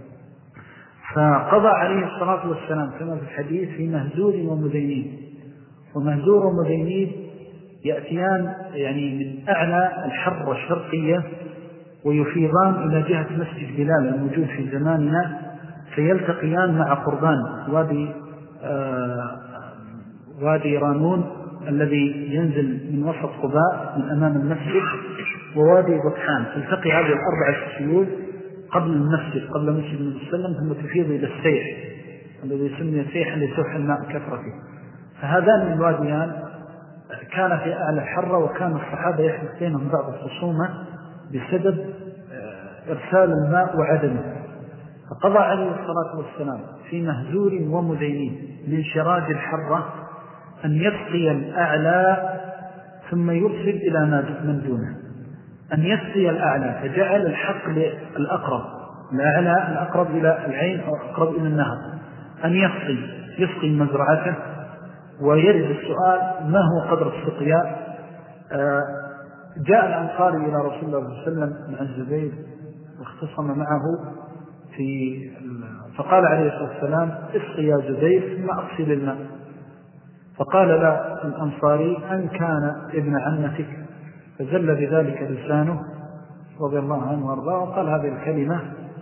فقضى عليه الصلاة والسلام كما في الحديث في مهزور ومزينين. ومهزور ومزينين يأتيان يعني من أعلى الحرة الشرقية ويفيضان إلى جهة مسجد بلال الموجود في زماننا، فيلتقيان مع قربان وادي, آه وادي رانون الذي ينزل من وسط قباء من أمام المسجد، ووادي بطحان. تلتقي هذه الأربعة سيول قبل المسجد قبل مسجد النبي صلى الله عليه وسلم، ثم تفيض إلى السيح الذي يسمى سيحا لسوح الماء كثرته. فهذان الواديان كان في أعلى الحرة، وكان الصحابة يحدث بينهم بعض الخصومة بسبب إرسال الماء وعدمه. فقضى عليه الصلاة والسلام في مهزور ومزينين من شراج الحرة أن يسقي الأعلى ثم يرسل إلى من دونه، أن يسقي الأعلى، فجعل الحق للأقرب، الأعلى الأقرب إلى العين أو أقرب إلى النهر، أن يسقي يسقي مزرعته. ويرد السؤال ما هو قدر السقياء؟ جاء الأنصاري إلى رسول الله صلى الله عليه وسلم مع الزبير واختصم معه في فقال عليه الصلاة والسلام: اسقي يا زبير ثم أقصي الماء. فقال لا الأنصاري: أن كان ابن عمتك، فزل بذلك لسانه رضي الله عنه وارضاه وقال هذه الكلمة،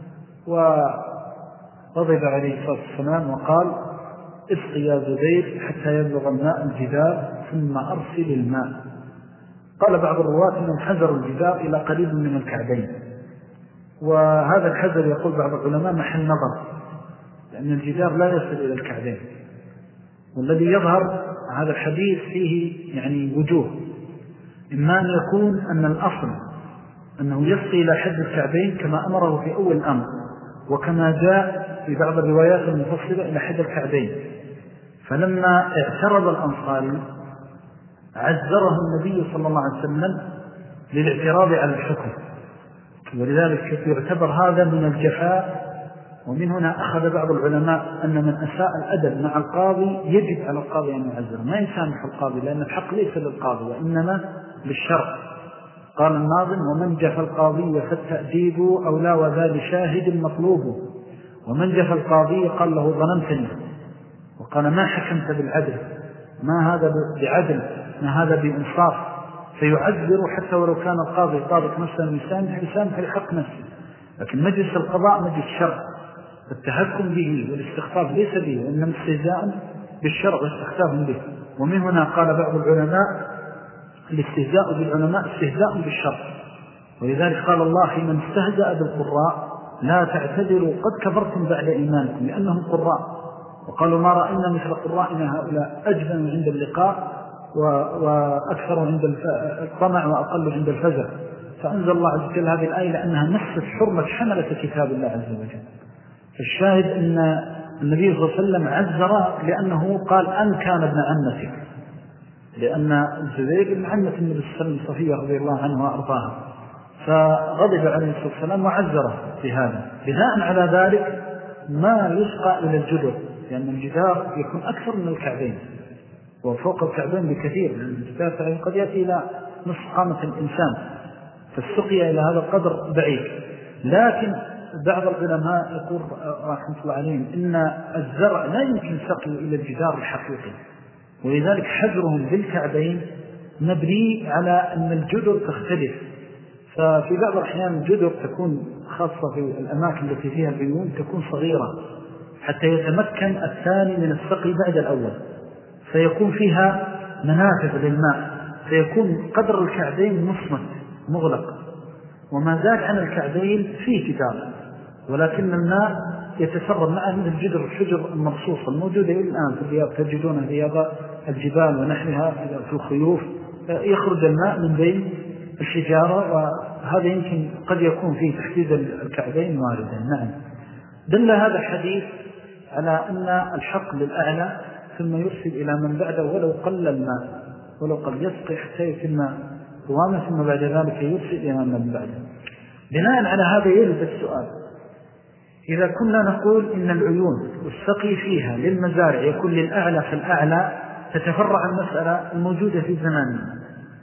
وغضب عليه الصلاة والسلام وقال: اسقي يا زبير حتى يبلغ الماء الجدار ثم أرسل الماء. قال بعض الرواة أنهم حذروا الجدار إلى قريب من الكعبين، وهذا الحذر يقول بعض العلماء محل نظر، لأن الجدار لا يصل إلى الكعبين. والذي يظهر هذا الحديث فيه يعني وجوه: إما أن يكون أن الأصل أنه يصل إلى حد الكعبين كما أمره في أول الأمر، وكما جاء في بعض الروايات المفصلة إلى حد الكعبين، فلما اعترض الأنصاري عزره النبي صلى الله عليه وسلم للاعتراض على الحكم، ولذلك يعتبر هذا من الجفاء. ومن هنا أخذ بعض العلماء أن من أساء الأدب مع القاضي يجب على القاضي أن يعزره، ما يسامح القاضي، لأن الحق ليس للقاضي وإنما للشرع. قال الناظم: ومن جف القاضي فالتأديب أولى وذا لشاهد مطلوب، ومن جف القاضي قال له ظلمتني، وقال ما حكمت بالعدل، ما هذا بعدل، ما هذا بإنصاف، فيعذر حتى ولو كان القاضي طابق نفسه يسامح يسامح لحق نفسه. لكن مجلس القضاء مجلس شرع، التحكم به والاستخفاف ليس به، وإنما استهزاء بالشرع واستخفاف به. ومن هنا قال بعض العلماء: الاستهزاء بالعلماء استهزاء بالشرع، ولذلك قال الله: في من استهزأ بالقراء لا تعتذروا قد كفرتم بعد إيمانكم، لأنهم قراء. وقالوا: ما رأينا مثل قرائنا هؤلاء، أجبن عند اللقاء وأكثر عند الطمع وأقل عند الفزع. فأنزل الله عز وجل هذه الآية لأنها نفس حرمة حملة كتاب الله عز وجل. الشاهد أن النبي صلى الله عليه وسلم عزره لأنه قال: أن كان ابن عمتك، لأن الزبير ابن عمة النبي صلى الله عليه وسلم صفية رضي الله عنه وأرضاها، فغضب عليه الصلاة والسلام وعزره في هذا. بناء على ذلك ما يسقى إلى الجدر، لأن الجدار يكون أكثر من الكعبين وفوق الكعبين بكثير، لأن الجدار قد يأتي إلى نصف قامة الإنسان، فالسقيا إلى هذا القدر بعيد. لكن بعض العلماء يقول رحمة الله عليهم إن الزرع لا يمكن سقيه إلى الجدار الحقيقي، ولذلك حذرهم بالكعبين مبني على أن الجدر تختلف. ففي بعض الأحيان الجدر تكون خاصة في الأماكن التي فيها العيون تكون صغيرة حتى يتمكن الثاني من السقي بعد الأول، فيكون فيها منافذ للماء، فيكون قدر الكعبين مصمت مغلق، وما زاد عن الكعبين فيه جدار، ولكن الماء يتسرب معه من الجدر الشجر المرصوصة الموجودة الآن في الرياض، تجدون رياض الجبال ونحنها في الخيوف، يخرج الماء من بين الحجارة، وهذا يمكن قد يكون فيه تحديد الكعبين واردا. نعم، دل هذا الحديث على أن الحق للأعلى ثم يرسل إلى من بعده ولو قل الماء، ولو قل يسقي حتى يتم قوامه، ثم بعد ذلك يرسل إلى من بعده. بناء على هذا يلد السؤال: إذا كنا نقول إن العيون والسقي فيها للمزارع يكون للأعلى فالأعلى، تتفرع المسألة الموجودة في زماننا.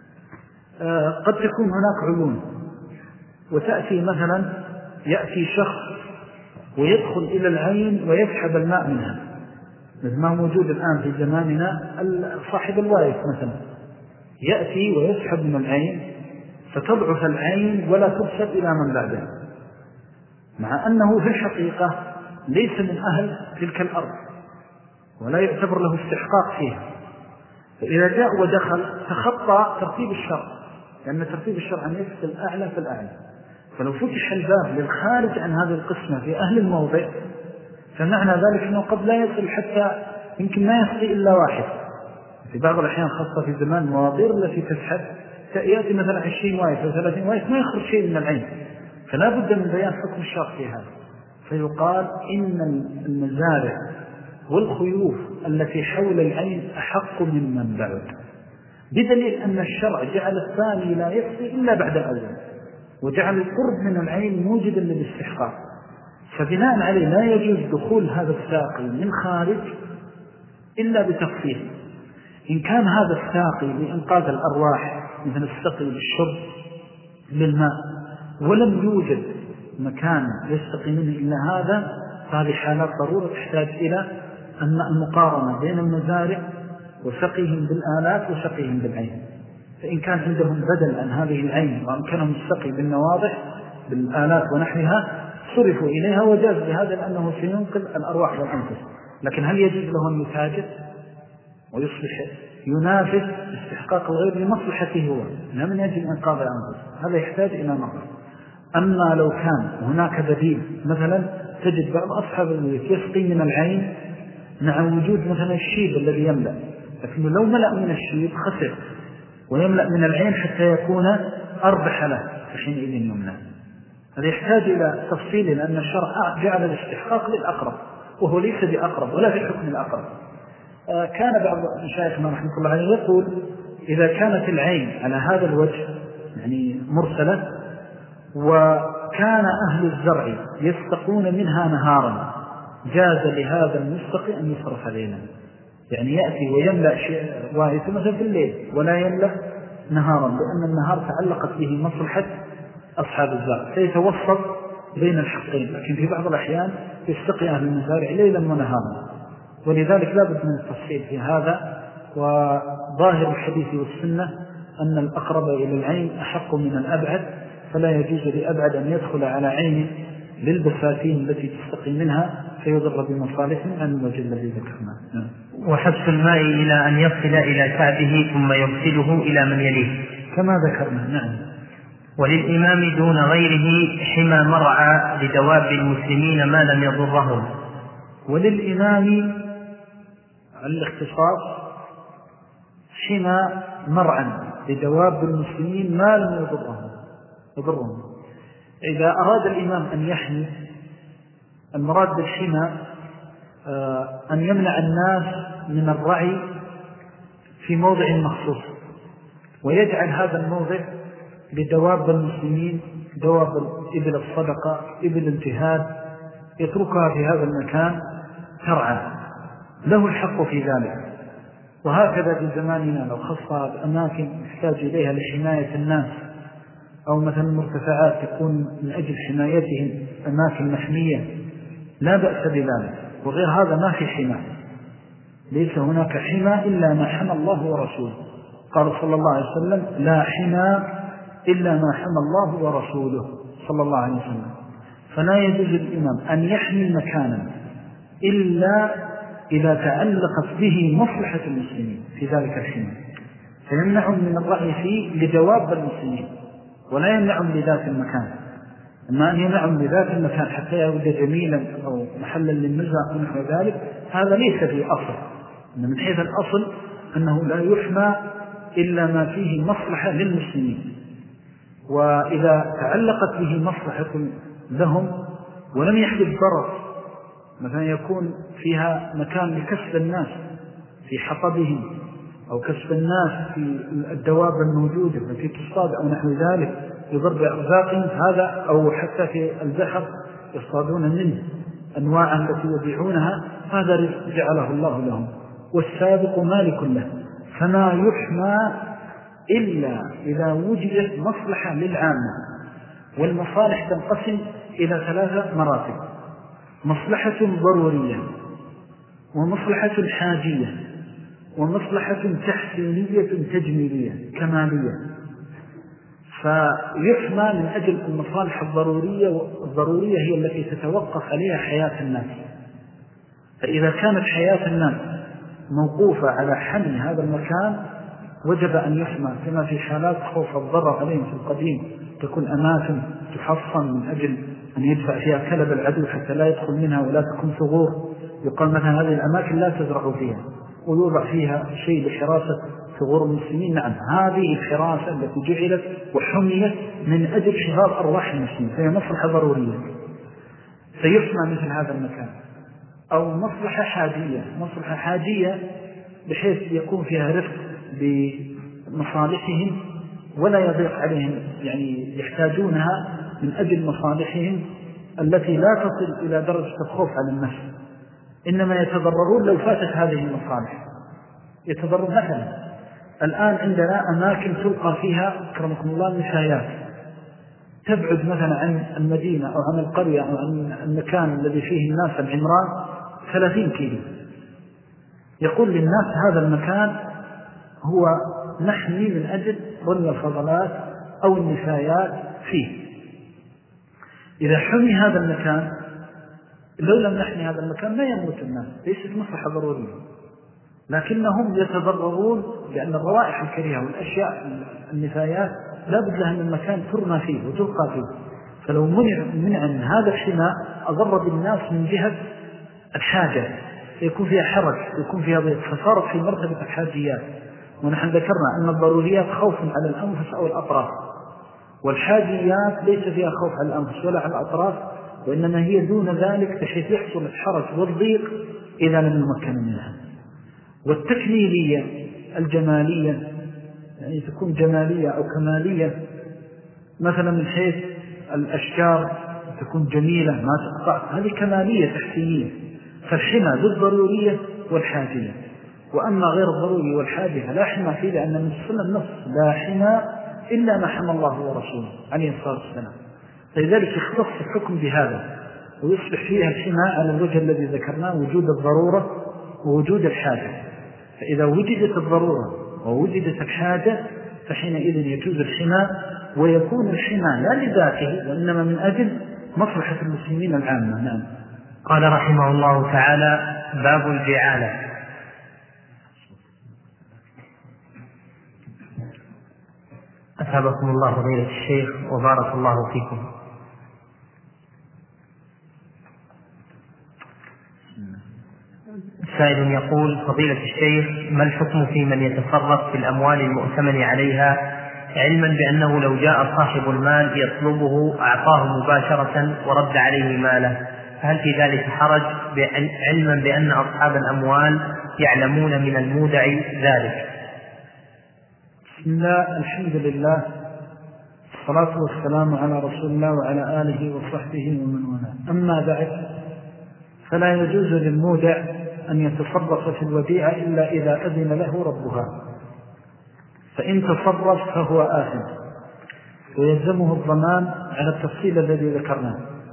آه قد تكون هناك عيون وتأتي مثلا يأتي شخص ويدخل إلى العين ويسحب الماء منها، مثل ما موجود الآن في زماننا صاحب الوايف مثلا يأتي ويسحب من العين فتضعف العين ولا ترسل إلى من بعده، مع أنه في الحقيقة ليس من أهل تلك الأرض ولا يعتبر له استحقاق فيها. فإذا جاء ودخل تخطى ترتيب الشرع، لأن ترتيب الشرع أن يفصل الأعلى فالأعلى. فلو فتح الباب للخارج عن هذه القسمة في أهل الموضع، فمعنى ذلك أنه قد لا يصل حتى يمكن ما يسقي إلا واحد. في بعض الأحيان خاصة في زمان المواضير التي تسحب يأتي مثلا عشرين وايف أو ثلاثين وايف ما يخرج شيء من العين، فلا بد من بيان حكم الشرع في هذا. فيقال إن المزارع والخيوف التي حول العين أحق ممن بعد، بدليل أن الشرع جعل الثاني لا يسقي إلا بعد الأول، وجعل القرب من العين موجدا للاستحقاق. فبناء عليه لا يجوز دخول هذا الساقي من خارج إلا بتفصيل. إن كان هذا الساقي لإنقاذ الأرواح مثل السقي بالشرب للماء ولم يوجد مكان يستقي منه إلا هذا، فهذه حالات ضرورة تحتاج إلى أن المقارنة بين المزارع وسقيهم بالآلات وسقيهم بالعين. فإن كان عندهم بدل عن هذه العين وأمكنهم السقي بالنواضح بالآلات ونحوها صرفوا إليها وجاز بهذا لأنه سينقذ الأرواح والأنفس. لكن هل يجوز له أن يتاجر ويصبح ينافذ استحقاق الغير لمصلحته هو لا من أجل إنقاذ الأنفس؟ هذا يحتاج إلى نظر. أما لو كان هناك بديل، مثلا تجد بعض أصحاب البيوت يسقي من العين مع وجود مثلا الشيب الذي يملأ، لكنه لو ملأ من الشيب خسر، ويملأ من العين حتى يكون أربح له فحينئذ يمنع. هذا يحتاج إلى تفصيل، لأن الشرع جعل الاستحقاق للأقرب وهو ليس بأقرب ولا في حكم الأقرب. آه كان بعض مشايخنا رحمة الله عليه يقول إذا كانت العين على هذا الوجه يعني مرسلة وكان أهل الزرع يستقون منها نهارا جاز لهذا المستقي أن يصرف ليلا، يعني يأتي ويملأ واحد مثلا في الليل ولا يملأ نهارا، لأن النهار تعلقت به مصلحة أصحاب الزرع سيتوسط بين الحقين. لكن في بعض الأحيان يستقي أهل المزارع ليلا ونهارا، ولذلك لا بد من التفصيل في هذا. وظاهر الحديث والسنة أن الأقرب إلى العين أحق من الأبعد، فلا يجوز لأبعد أن يدخل على عين للبساتين التي تستقي منها فيضر بمصالحهم عن الوجه الذي ذكرناه. وحبس الماء إلى أن يصل إلى كعبه ثم يرسله إلى من يليه كما ذكرنا. نعم. وللإمام دون غيره حمى مرعى لدواب المسلمين ما لم يضرهم. وللإمام الاختصاص حمى مرعى لدواب المسلمين ما لم يضرهم يضرهم إذا أراد الإمام أن يحمي، المراد بالحمى أن يمنع الناس من الرعي في موضع مخصوص، ويجعل هذا الموضع لدواب المسلمين، دواب إبل الصدقة إبل الجهاد، يتركها في هذا المكان ترعى، له الحق في ذلك. وهكذا في زماننا لو خصها بأماكن يحتاج إليها لحماية الناس، أو مثلا مرتفعات تكون من أجل حمايتهم أماكن محمية لا بأس بذلك. وغير هذا ما في حماية، ليس هناك حماية إلا ما حمى الله ورسوله. قال صلى الله عليه وسلم لا حماية إلا ما حمى الله ورسوله صلى الله عليه وسلم. فلا يجوز للإمام أن يحمي مكانا إلا إذا تعلقت به مصلحة المسلمين في ذلك الحماية، فيمنعهم من الرأي فيه لجواب المسلمين ولا يمنعهم لذات المكان. أما أن يمنعهم لذات المكان حتى يعود جميلا أو محلا للنزاع ونحو ذلك، هذا ليس في أصل. من حيث الأصل أنه لا يحمى إلا ما فيه مصلحة للمسلمين، وإذا تعلقت به مصلحة لهم ولم يحدث ضرر، مثلا يكون فيها مكان لكسب الناس في حطبهم أو كسب الناس في الدواب الموجودة التي تصطاد أو نحو ذلك يضر بأرزاقهم هذا، أو حتى في البحر يصطادون منه أنواعا التي يبيعونها، هذا رزق جعله الله لهم والسابق مالك له. فما يحمى إلا إذا وجدت مصلحة للعامة. والمصالح تنقسم إلى ثلاثة مراتب: مصلحة ضرورية، ومصلحة حاجية، ومصلحة تحسينية تجميلية كمالية. فيحمى من أجل المصالح الضرورية، والضرورية هي التي تتوقف عليها حياة الناس. فإذا كانت حياة الناس موقوفة على حمي هذا المكان وجب أن يحمى، كما في حالات خوف الضرر عليهم في القديم تكون أماكن تحصن من أجل أن يدفع فيها كلب العدو حتى لا يدخل منها ولا تكون ثغور. يقال مثلا هذه الأماكن لا تزرع فيها ويوضع فيها شيء لحراسة ثغور المسلمين. نعم، هذه الحراسة التي جعلت وحميت من أجل حفاظ أرواح المسلمين فهي مصلحة ضرورية فيحمى مثل هذا المكان. أو مصلحة حاجية، مصلحة حاجية بحيث يكون فيها رفق بمصالحهم ولا يضيق عليهم، يعني يحتاجونها من أجل مصالحهم التي لا تصل إلى درجة الخوف على النفس، إنما يتضررون لو فاتت هذه المصالح. يتضرر مثلا الآن عندنا أماكن تلقى فيها أكرمكم الله نشايات تبعد مثلا عن المدينة أو عن القرية أو عن المكان الذي فيه الناس العمران ثلاثين كيلو. يقول للناس هذا المكان هو نحمي من أجل رمي الفضلات أو النفايات فيه. إذا حمي هذا المكان، لو لم نحمي هذا المكان لا يموت الناس، ليست مصلحة ضرورية، لكنهم يتضررون لأن الروائح الكريهة والأشياء النفايات لا بد لها من مكان ترمى فيه وتلقى فيه. فلو منع منع من هذا الحماء أضر بالناس من جهة الحاجة، يكون فيها حرج، يكون فيها ضيق، فصارت في مرتبة الحاجيات. ونحن ذكرنا أن الضروريات خوف على الأنفس أو الأطراف، والحاجيات ليس فيها خوف على الأنفس ولا على الأطراف، وإنما هي دون ذلك بحيث يحصل الحرج والضيق إذا لم يمكن منها. والتكميلية الجمالية يعني تكون جمالية أو كمالية، مثلا من حيث الأشجار تكون جميلة ما تقطع، هذه كمالية تحسينية. فالحمى بالضرورية والحاجية، وأما غير الضروري والحاجة لا حمى فيه، لأن من سنة النص لا حمى إلا ما حمى الله ورسوله عليه الصلاة والسلام. فلذلك يختص الحكم بهذا ويصبح فيها الحمى على الوجه الذي ذكرناه، وجود الضرورة ووجود الحاجة. فإذا وجدت الضرورة ووجدت الحاجة فحينئذ يجوز الحمى، ويكون الحمى لا لذاته وإنما من أجل مصلحة المسلمين العامة. نعم. قال رحمه الله تعالى: باب الجعالة. أثابكم الله فضيلة الشيخ وبارك الله فيكم. سائل يقول: فضيلة الشيخ، ما الحكم في من يتصرف في الأموال المؤتمن عليها علما بأنه لو جاء صاحب المال يطلبه أعطاه مباشرة ورد عليه ماله، هل في ذلك حرج علما بأن أصحاب الأموال يعلمون من المودع ذلك؟ بسم الله، الحمد لله، الصلاة والسلام على رسول الله وعلى آله وصحبه ومن والاه. أما بعد، فلا يجوز للمودع أن يتصرف في الوديعة إلا إذا أذن له ربها، فإن تصرف فهو آثم ويلزمه الضمان على التفصيل الذي ذكرناه.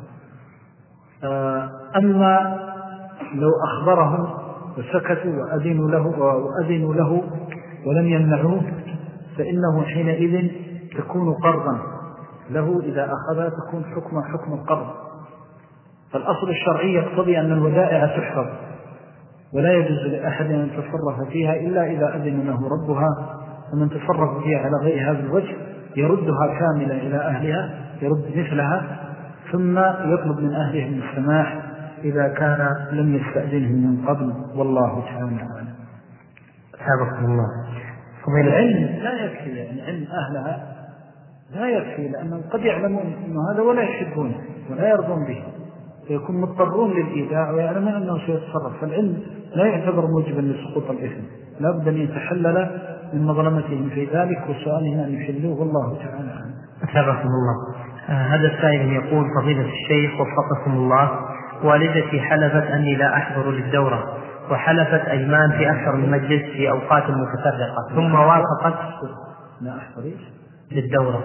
أما لو أخبرهم وسكتوا وأذنوا له, وأذنوا له ولم يمنعوه فإنه حينئذ تكون قرضا له، إذا أخذها تكون حكم حكم القرض. فالأصل الشرعي يقتضي أن الودائع تحفظ، ولا يجوز لأحد أن يتصرف فيها إلا إذا أذن له ربها. ومن تصرف فيها على غير هذا الوجه يردها كاملة إلى أهلها، يرد مثلها، ثم يطلب من أهلهم السماح إذا كان لم يستأذنهم من قبل. والله تعالى أعلم. أثابكم الله. العلم لا يكفي، يعني علم أهلها لا يكفي، لأنهم قد يعلمون أن هذا ولا يحبونه ولا يرضون به، فيكون مضطرون للإيداع ويعلمون أنه سيتصرف. فالعلم لا يعتبر موجبا لسقوط الإثم، لا بد أن يتحلل من مظلمتهم في ذلك وسؤالهم أن يحلوه. الله تعالى عنه. أثابكم الله. آه هذا السائل يقول: فضيلة الشيخ وفقكم الله، والدتي حلفت أني لا أحضر للدورة، وحلفت أيمان في أكثر من مجلس في أوقات متفرقة، ثم وافقت لا أحضر للدورة.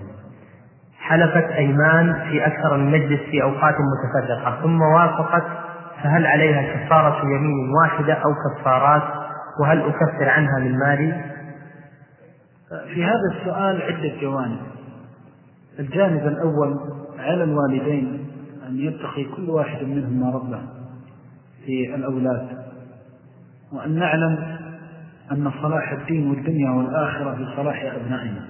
حلفت أيمان في أكثر من مجلس في أوقات متفرقة ثم وافقت، فهل عليها كفارة يمين واحدة أو كفارات؟ وهل أكفر عنها من مالي؟ في هذا السؤال عدة جوانب. الجانب الأول على الوالدين أن يتقي كل واحد منهما ربه في الأولاد، وأن نعلم أن صلاح الدين والدنيا والآخرة في صلاح أبنائنا،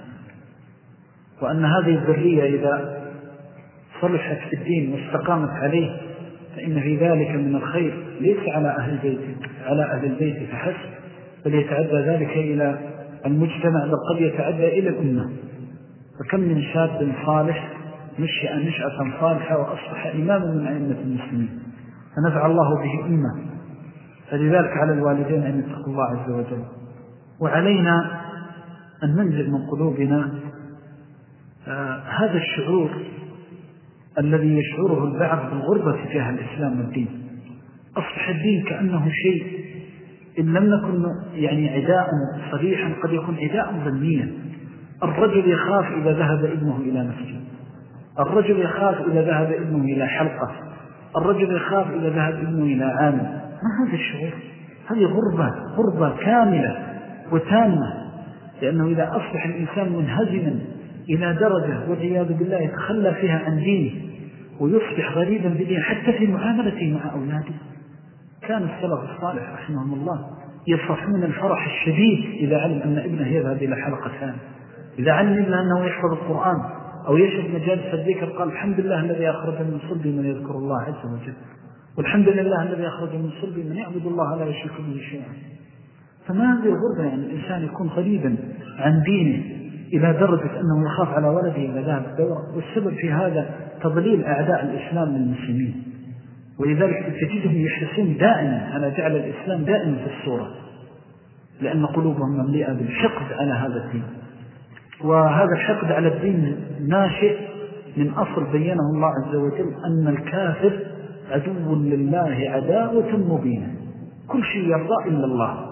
وأن هذه الذرية إذا صلحت في الدين واستقامت عليه فإن في ذلك من الخير ليس على أهل البيت على أهل البيت فحسب، بل يتعدى ذلك إلى المجتمع، بل قد يتعدى إلى الأمة. فكم من شاب صالح نشأ نشأة صالحة وأصبح إماما من أئمة المسلمين، فنفع الله به أمة. فلذلك على الوالدين أن يتقوا الله عز وجل، وعلينا أن ننزل من قلوبنا آه هذا الشعور الذي يشعره البعض بالغربة تجاه الإسلام والدين. أصبح الدين كأنه شيء إن لم نكن يعني عداء صريحا قد يكون عداء ظنيا. الرجل يخاف إذا ذهب ابنه إلى مسجد، الرجل يخاف إذا ذهب ابنه إلى حلقة، الرجل يخاف إذا ذهب ابنه إلى عامل. ما هذا الشعور؟ هذه غربة غربة كاملة وتامة. لأنه إذا أصبح الإنسان منهزما إلى درجة والعياذ بالله يتخلى فيها عن دينه ويصبح غريبا بدينه حتى في معاملته مع أولاده. كان السلف الصالح رحمهم الله يفرحون الفرح الشديد إذا علم أن ابنه يذهب إلى حلقة ثانية، إذا علم ابنه أنه يحفظ القرآن أو يشهد مجالس الذكر قال الحمد لله الذي أخرج من صلبي من يذكر الله عز وجل، والحمد لله الذي أخرج من صلبي من يعبد الله لا يشرك به شيئا. فما هذه الغربة يعني الإنسان يكون غريبا عن دينه إلى درجة أنه يخاف على ولده إلى ذهب الدورة، والسبب في هذا تضليل أعداء الإسلام للمسلمين، ولذلك تجدهم يحرصون دائما على جعل الإسلام دائما في الصورة، لأن قلوبهم مملئة بالحقد على هذا الدين. وهذا الحقد على الدين ناشئ من أصل بينه الله عز وجل أن الكافر عدو لله عداوة مبينة، كل شيء يرضى إلا الله،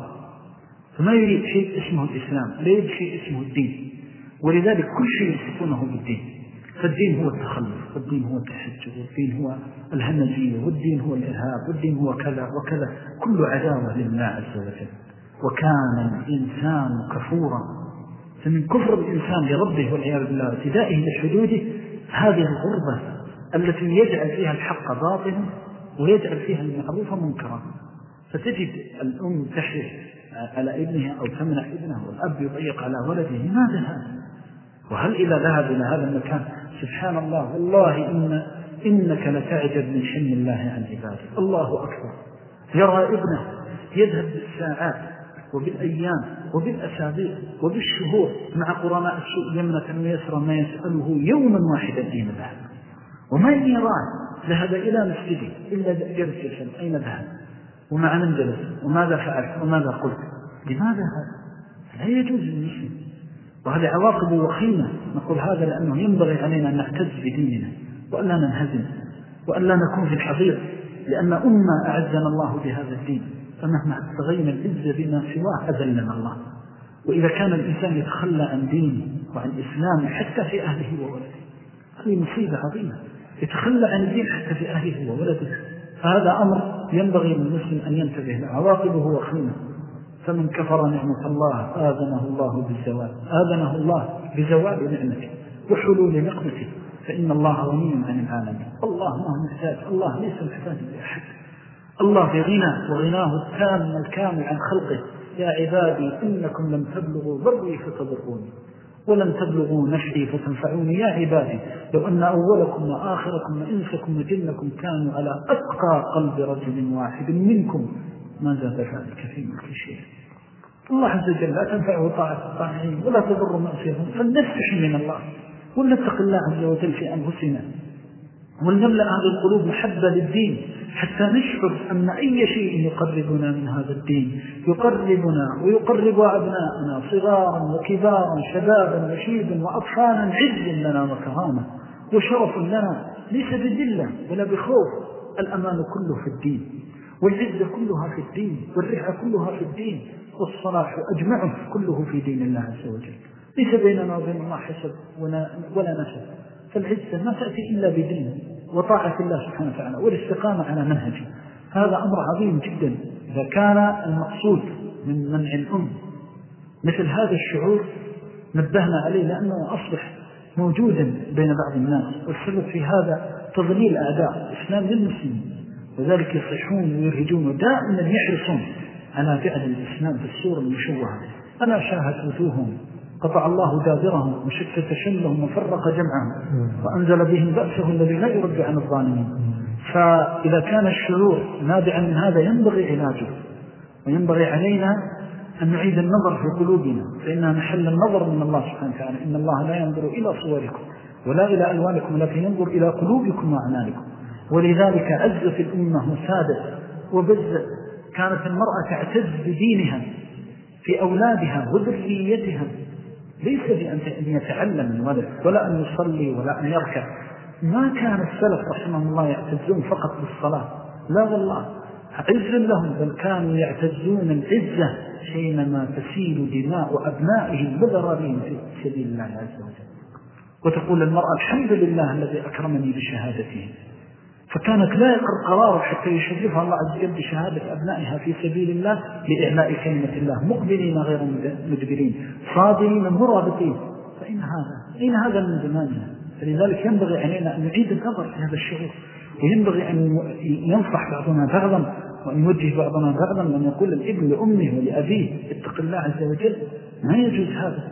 فما يريد شيء اسمه الإسلام، لا يريد شيء اسمه الدين، ولذلك كل شيء يصفونه بالدين. فالدين هو التخلف، والدين هو التحجر، والدين هو الهمجية، والدين هو الإرهاب، والدين هو كذا وكذا، كل عداوة لله عز وجل. وكان الإنسان كفورا، فمن كفر الإنسان لربه والعياذ بالله وارتدائه لحدوده هذه الغربة التي يجعل فيها الحق باطلا ويجعل فيها المعروف منكرا. فتجد الأم تحرص على ابنها أو تمنع ابنه، والأب يضيق على ولده. لماذا هذا؟ وهل إلى ذهب إلى هذا المكان؟ سبحان الله، والله إن إنك لتعجب من حلم الله عن عباده. الله أكبر، يرى ابنه يذهب بالساعات وبالأيام وبالأسابيع وبالشهور مع قرناء السوء يمنة ويسرى ما يسأله يوما واحدا أين ذهب، وما يراه ذهب إلى مسجده إلا جلس يسأل أين ذهب ومع من جلس وماذا فعل وماذا قلت. لماذا هذا؟ لا يجوز للمسلم، وهذه عواقب وخيمة. نقول هذا لأنه ينبغي علينا أن نعتز بديننا وألا ننهزم وألا نكون في الحضيض، لأن أمة أعزنا الله بهذا الدين، فمهما ابتغينا العزة بما سواه أذلنا الله. وإذا كان الإنسان يتخلى عن دينه وعن إسلامه حتى في أهله وولده، هذه مصيبة عظيمة، يتخلى عن الدين حتى في أهله وولده، فهذا أمر ينبغي للمسلم أن ينتبه له، عواقبه وخيمة. فمن كفر نعمة الله آذنه الله بالزوال، آذنه الله بزوال نعمته وحلول نقمته، فإن الله غني عن العالمين. الله ما هو محتاج، الله ليس محتاج لأحد، الله في غنى وغناه التام الكامل عن خلقه. يا عبادي إنكم لم تبلغوا ضري فتضروني ولن تبلغوا نفعي فتنفعوني. يا عبادي لو أن أولكم وآخركم وإنسكم وجنكم كانوا على أتقى قلب رجل واحد منكم ما زاد ذلك في ملك شيء. الله عز وجل لا تنفعه طاعة الطاعين ولا تضر معصيتهم، فلنستحي من الله ولنتق الله عز وجل في أنفسنا، ولنملأ هذه القلوب محبة للدين حتى نشعر أن أي شيء يقربنا من هذا الدين يقربنا ويقرب أبناءنا صغارا وكبارا شبابا وشيبا وأطفالا عز لنا وكرامة وشرف لنا، ليس بذلة ولا بخوف. الأمان كله في الدين، والعزة كلها في الدين، والرفعة كلها في الدين، والصلاح أجمعه كله في دين الله عز وجل، ليس بيننا وبين الله حسب ولا نسب. فالعزة ما تأتي إلا بدين وطاعة الله سبحانه وتعالى والاستقامة على منهجه. هذا أمر عظيم جدا. إذا كان المقصود من منع الأم مثل هذا الشعور نبهنا عليه، لأنه أصبح موجودا بين بعض الناس، والسبب في هذا تضليل أعداء الإسلام للمسلمين، وذلك يصيحون ويرهجون ودائما يحرصون على جعل الإسلام في الصورة المشوهة. أنا شاهد وجوههم قطع الله دابرهم وشتت شملهم وفرق جمعهم وأنزل بهم بأسه الذي لا يرد عن الظالمين. فإذا كان الشعور نابعا من هذا ينبغي علاجه، وينبغي علينا أن نعيد النظر في قلوبنا، فإنها محل النظر من الله سبحانه وتعالى. إن الله لا ينظر إلى صوركم ولا إلى ألوانكم ولكن ينظر إلى قلوبكم وأعمالكم. ولذلك عزت الأمة وسادت وبزت. كانت المرأة تعتز بدينها في أولادها وذريتها، ليس بأن يتعلم من ولد ولا أن يصلي ولا أن يركع. ما كان السلف رحمه الله يعتزون فقط بالصلاة، لا والله عز لهم، بل كانوا يعتزون العزة حينما تسيل دماء أبنائهم وذراريهم في سبيل الله عز وجل. وتقول المرأة الحمد لله الذي أكرمني بشهادته، فكانت لا يقر قراره حتى يشرفها الله عز وجل بشهادة أبنائها في سبيل الله لإعلاء كلمة الله، مقبلين غير مدبرين، صابرين مرابطين. فإن هذا إن هذا من زماننا، فلذلك ينبغي علينا أن نعيد النظر في هذا الشعور، وينبغي أن ينصح بعضنا بعضا، وأن يوجه بعضنا بعضا، وأن يقول الابن لأمه ولأبيه اتق الله عز وجل. ما يجوز هذا،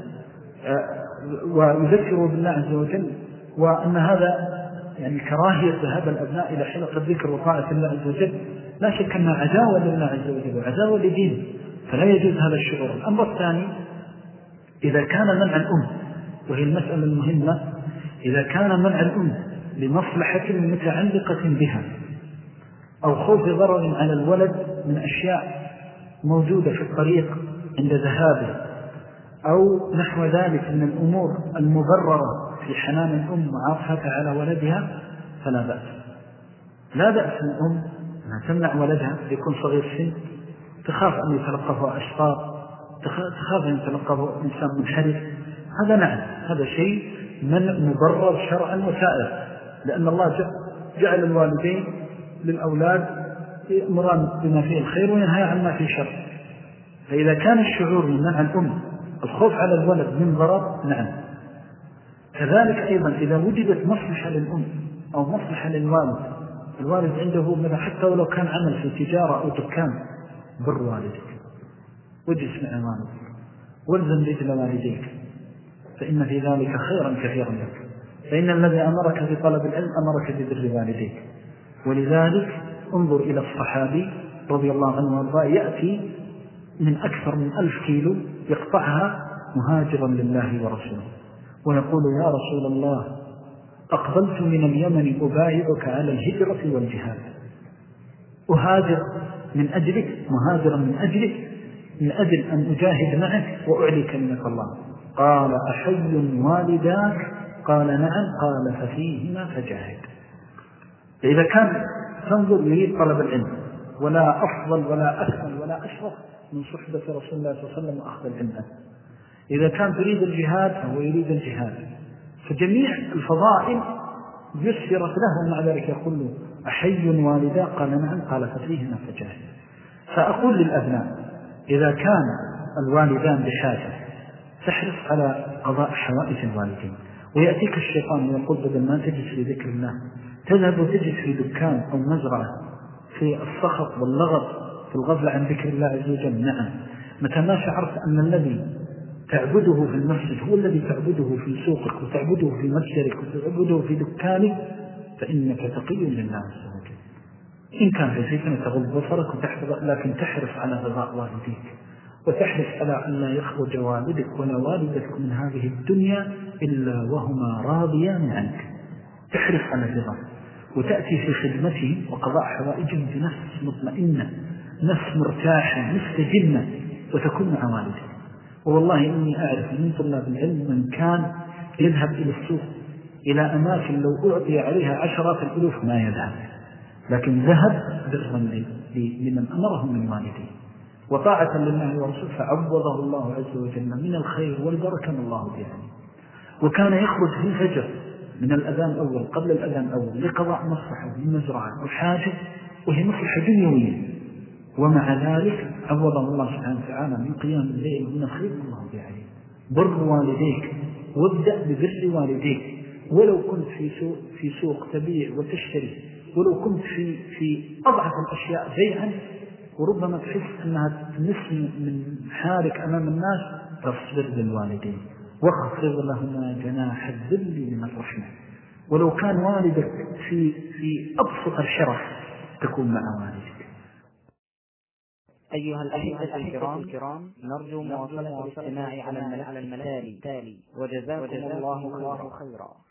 ويذكروا بالله عز وجل، وأن هذا يعني كراهية ذهاب الأبناء إلى حلقة الذكر وطاعة الله عز وجل لا شك أنها عداوة لله عز وجل وعداوة لدينه، فلا يجوز هذا الشعور. الأمر الثاني، إذا كان منع الأم، وهي المسألة المهمة، إذا كان منع الأم لمصلحة متعلقة بها أو خوف ضرر على الولد من أشياء موجودة في الطريق عند ذهابه أو نحو ذلك من الأمور المبررة في حنان الأم وعاطفتها على ولدها، فلا بأس. لا بأس الأم أنها تمنع ولدها يكون صغير السن، تخاف أن يتلقفه أشطار، تخاف أن يتلقفه إنسان منحرف، هذا نعم، هذا شيء من مبرر شرعا وسائر، لأن الله جعل الوالدين للأولاد يأمران بما فيه الخير وينهى عن ما فيه شر. فإذا كان الشعور من منع الأم الخوف على الولد من ضرر، نعم. كذلك أيضا إذا وجدت مصلحة للأم أو مصلحة للوالد، الوالد عنده ماذا حتى ولو كان عمل في تجارة أو دكان، بر والدك، واجلس مع والدك، والزم رجل والديك، فإن في ذلك خيرا كثيرا لك، فإن الذي أمرك في طلب العلم أمرك ببر والديك. ولذلك انظر إلى الصحابي رضي الله عنه وارضاه يأتي من أكثر من ألف كيلو يقطعها مهاجرا لله ورسوله، ويقول يا رسول الله أقبلت من اليمن أبايعك على الهجرة والجهاد، أهاجر من أجلك، مهاجرا من أجلك، من أجل أن أجاهد معك وأعلي كلمة الله. قال أحي والداك؟ قال نعم. قال ففيهما فجاهد. فإذا كان تنظر يريد طلب العلم، ولا أفضل ولا أكمل ولا أشرف من صحبة رسول الله صلى الله عليه وسلم وأخذ العلم. إذا كان تريد الجهاد فهو يريد الجهاد، فجميع الفضائل يسرت له، مع ذلك يقول له أحي والدا؟ قال نعم. قال ففيهما فجاهد. فأقول للأبناء إذا كان الوالدان بحاجة تحرص على قضاء حوائج الوالدين، ويأتيك الشيطان ويقول بدل ما تجلس في ذكر الله تذهب وتجلس في دكان أو مزرعة في الصخب واللغط في الغفلة عن ذكر الله عز وجل. نعم، متى ما شعرت أن الذي تعبده في المسجد هو الذي تعبده في سوقك وتعبده في متجرك وتعبده في دكانك، فإنك تقي لله عز وجل. إن كان في فتنة تغض بصرك وتحفظ، لكن تحرص على رضاء والديك، وتحرص على أن لا يخرج والدك ولا والدتك من هذه الدنيا إلا وهما راضيان عنك. تحرص على الرضا، وتأتي في خدمته وقضاء حوائجهم بنفس مطمئنة، نفس مرتاحة مستجنة، وتكون مع والدك. والله إني أعرف من طلاب العلم من كان يذهب إلى السوق إلى أماكن لو أعطي عليها عشرات الألوف ما يذهب، لكن ذهب برا لمن أمره من والديه وطاعة لله ورسوله، فعوضه الله عز وجل من الخير والبركة من الله به. وكان يخرج في الفجر من الأذان الأول قبل الأذان الأول لقضاء مصلحة من مزرعة وحاجة، وهي مصلحة دنيوية، ومع ذلك عوضه الله سبحانه وتعالى من قيام الليل ومن الخير من الله به عليه. بر والديك، وابدأ ببر والديك، ولو كنت في سوق, في سوق تبيع وتشتري، ولو كنت في, في أضعف الأشياء بيعا، وربما تحس أنها تنس من حالك أمام الناس، فاصبر للوالدين واخفض لهما جناح الذل من الرحمة. ولو كان والدك في, في أبسط الشرف تكون مع والدك. أيها الأحبة الكرام، نرجو مواصلة الاستماع على الملف التالي، وجزاكم الله خيرا.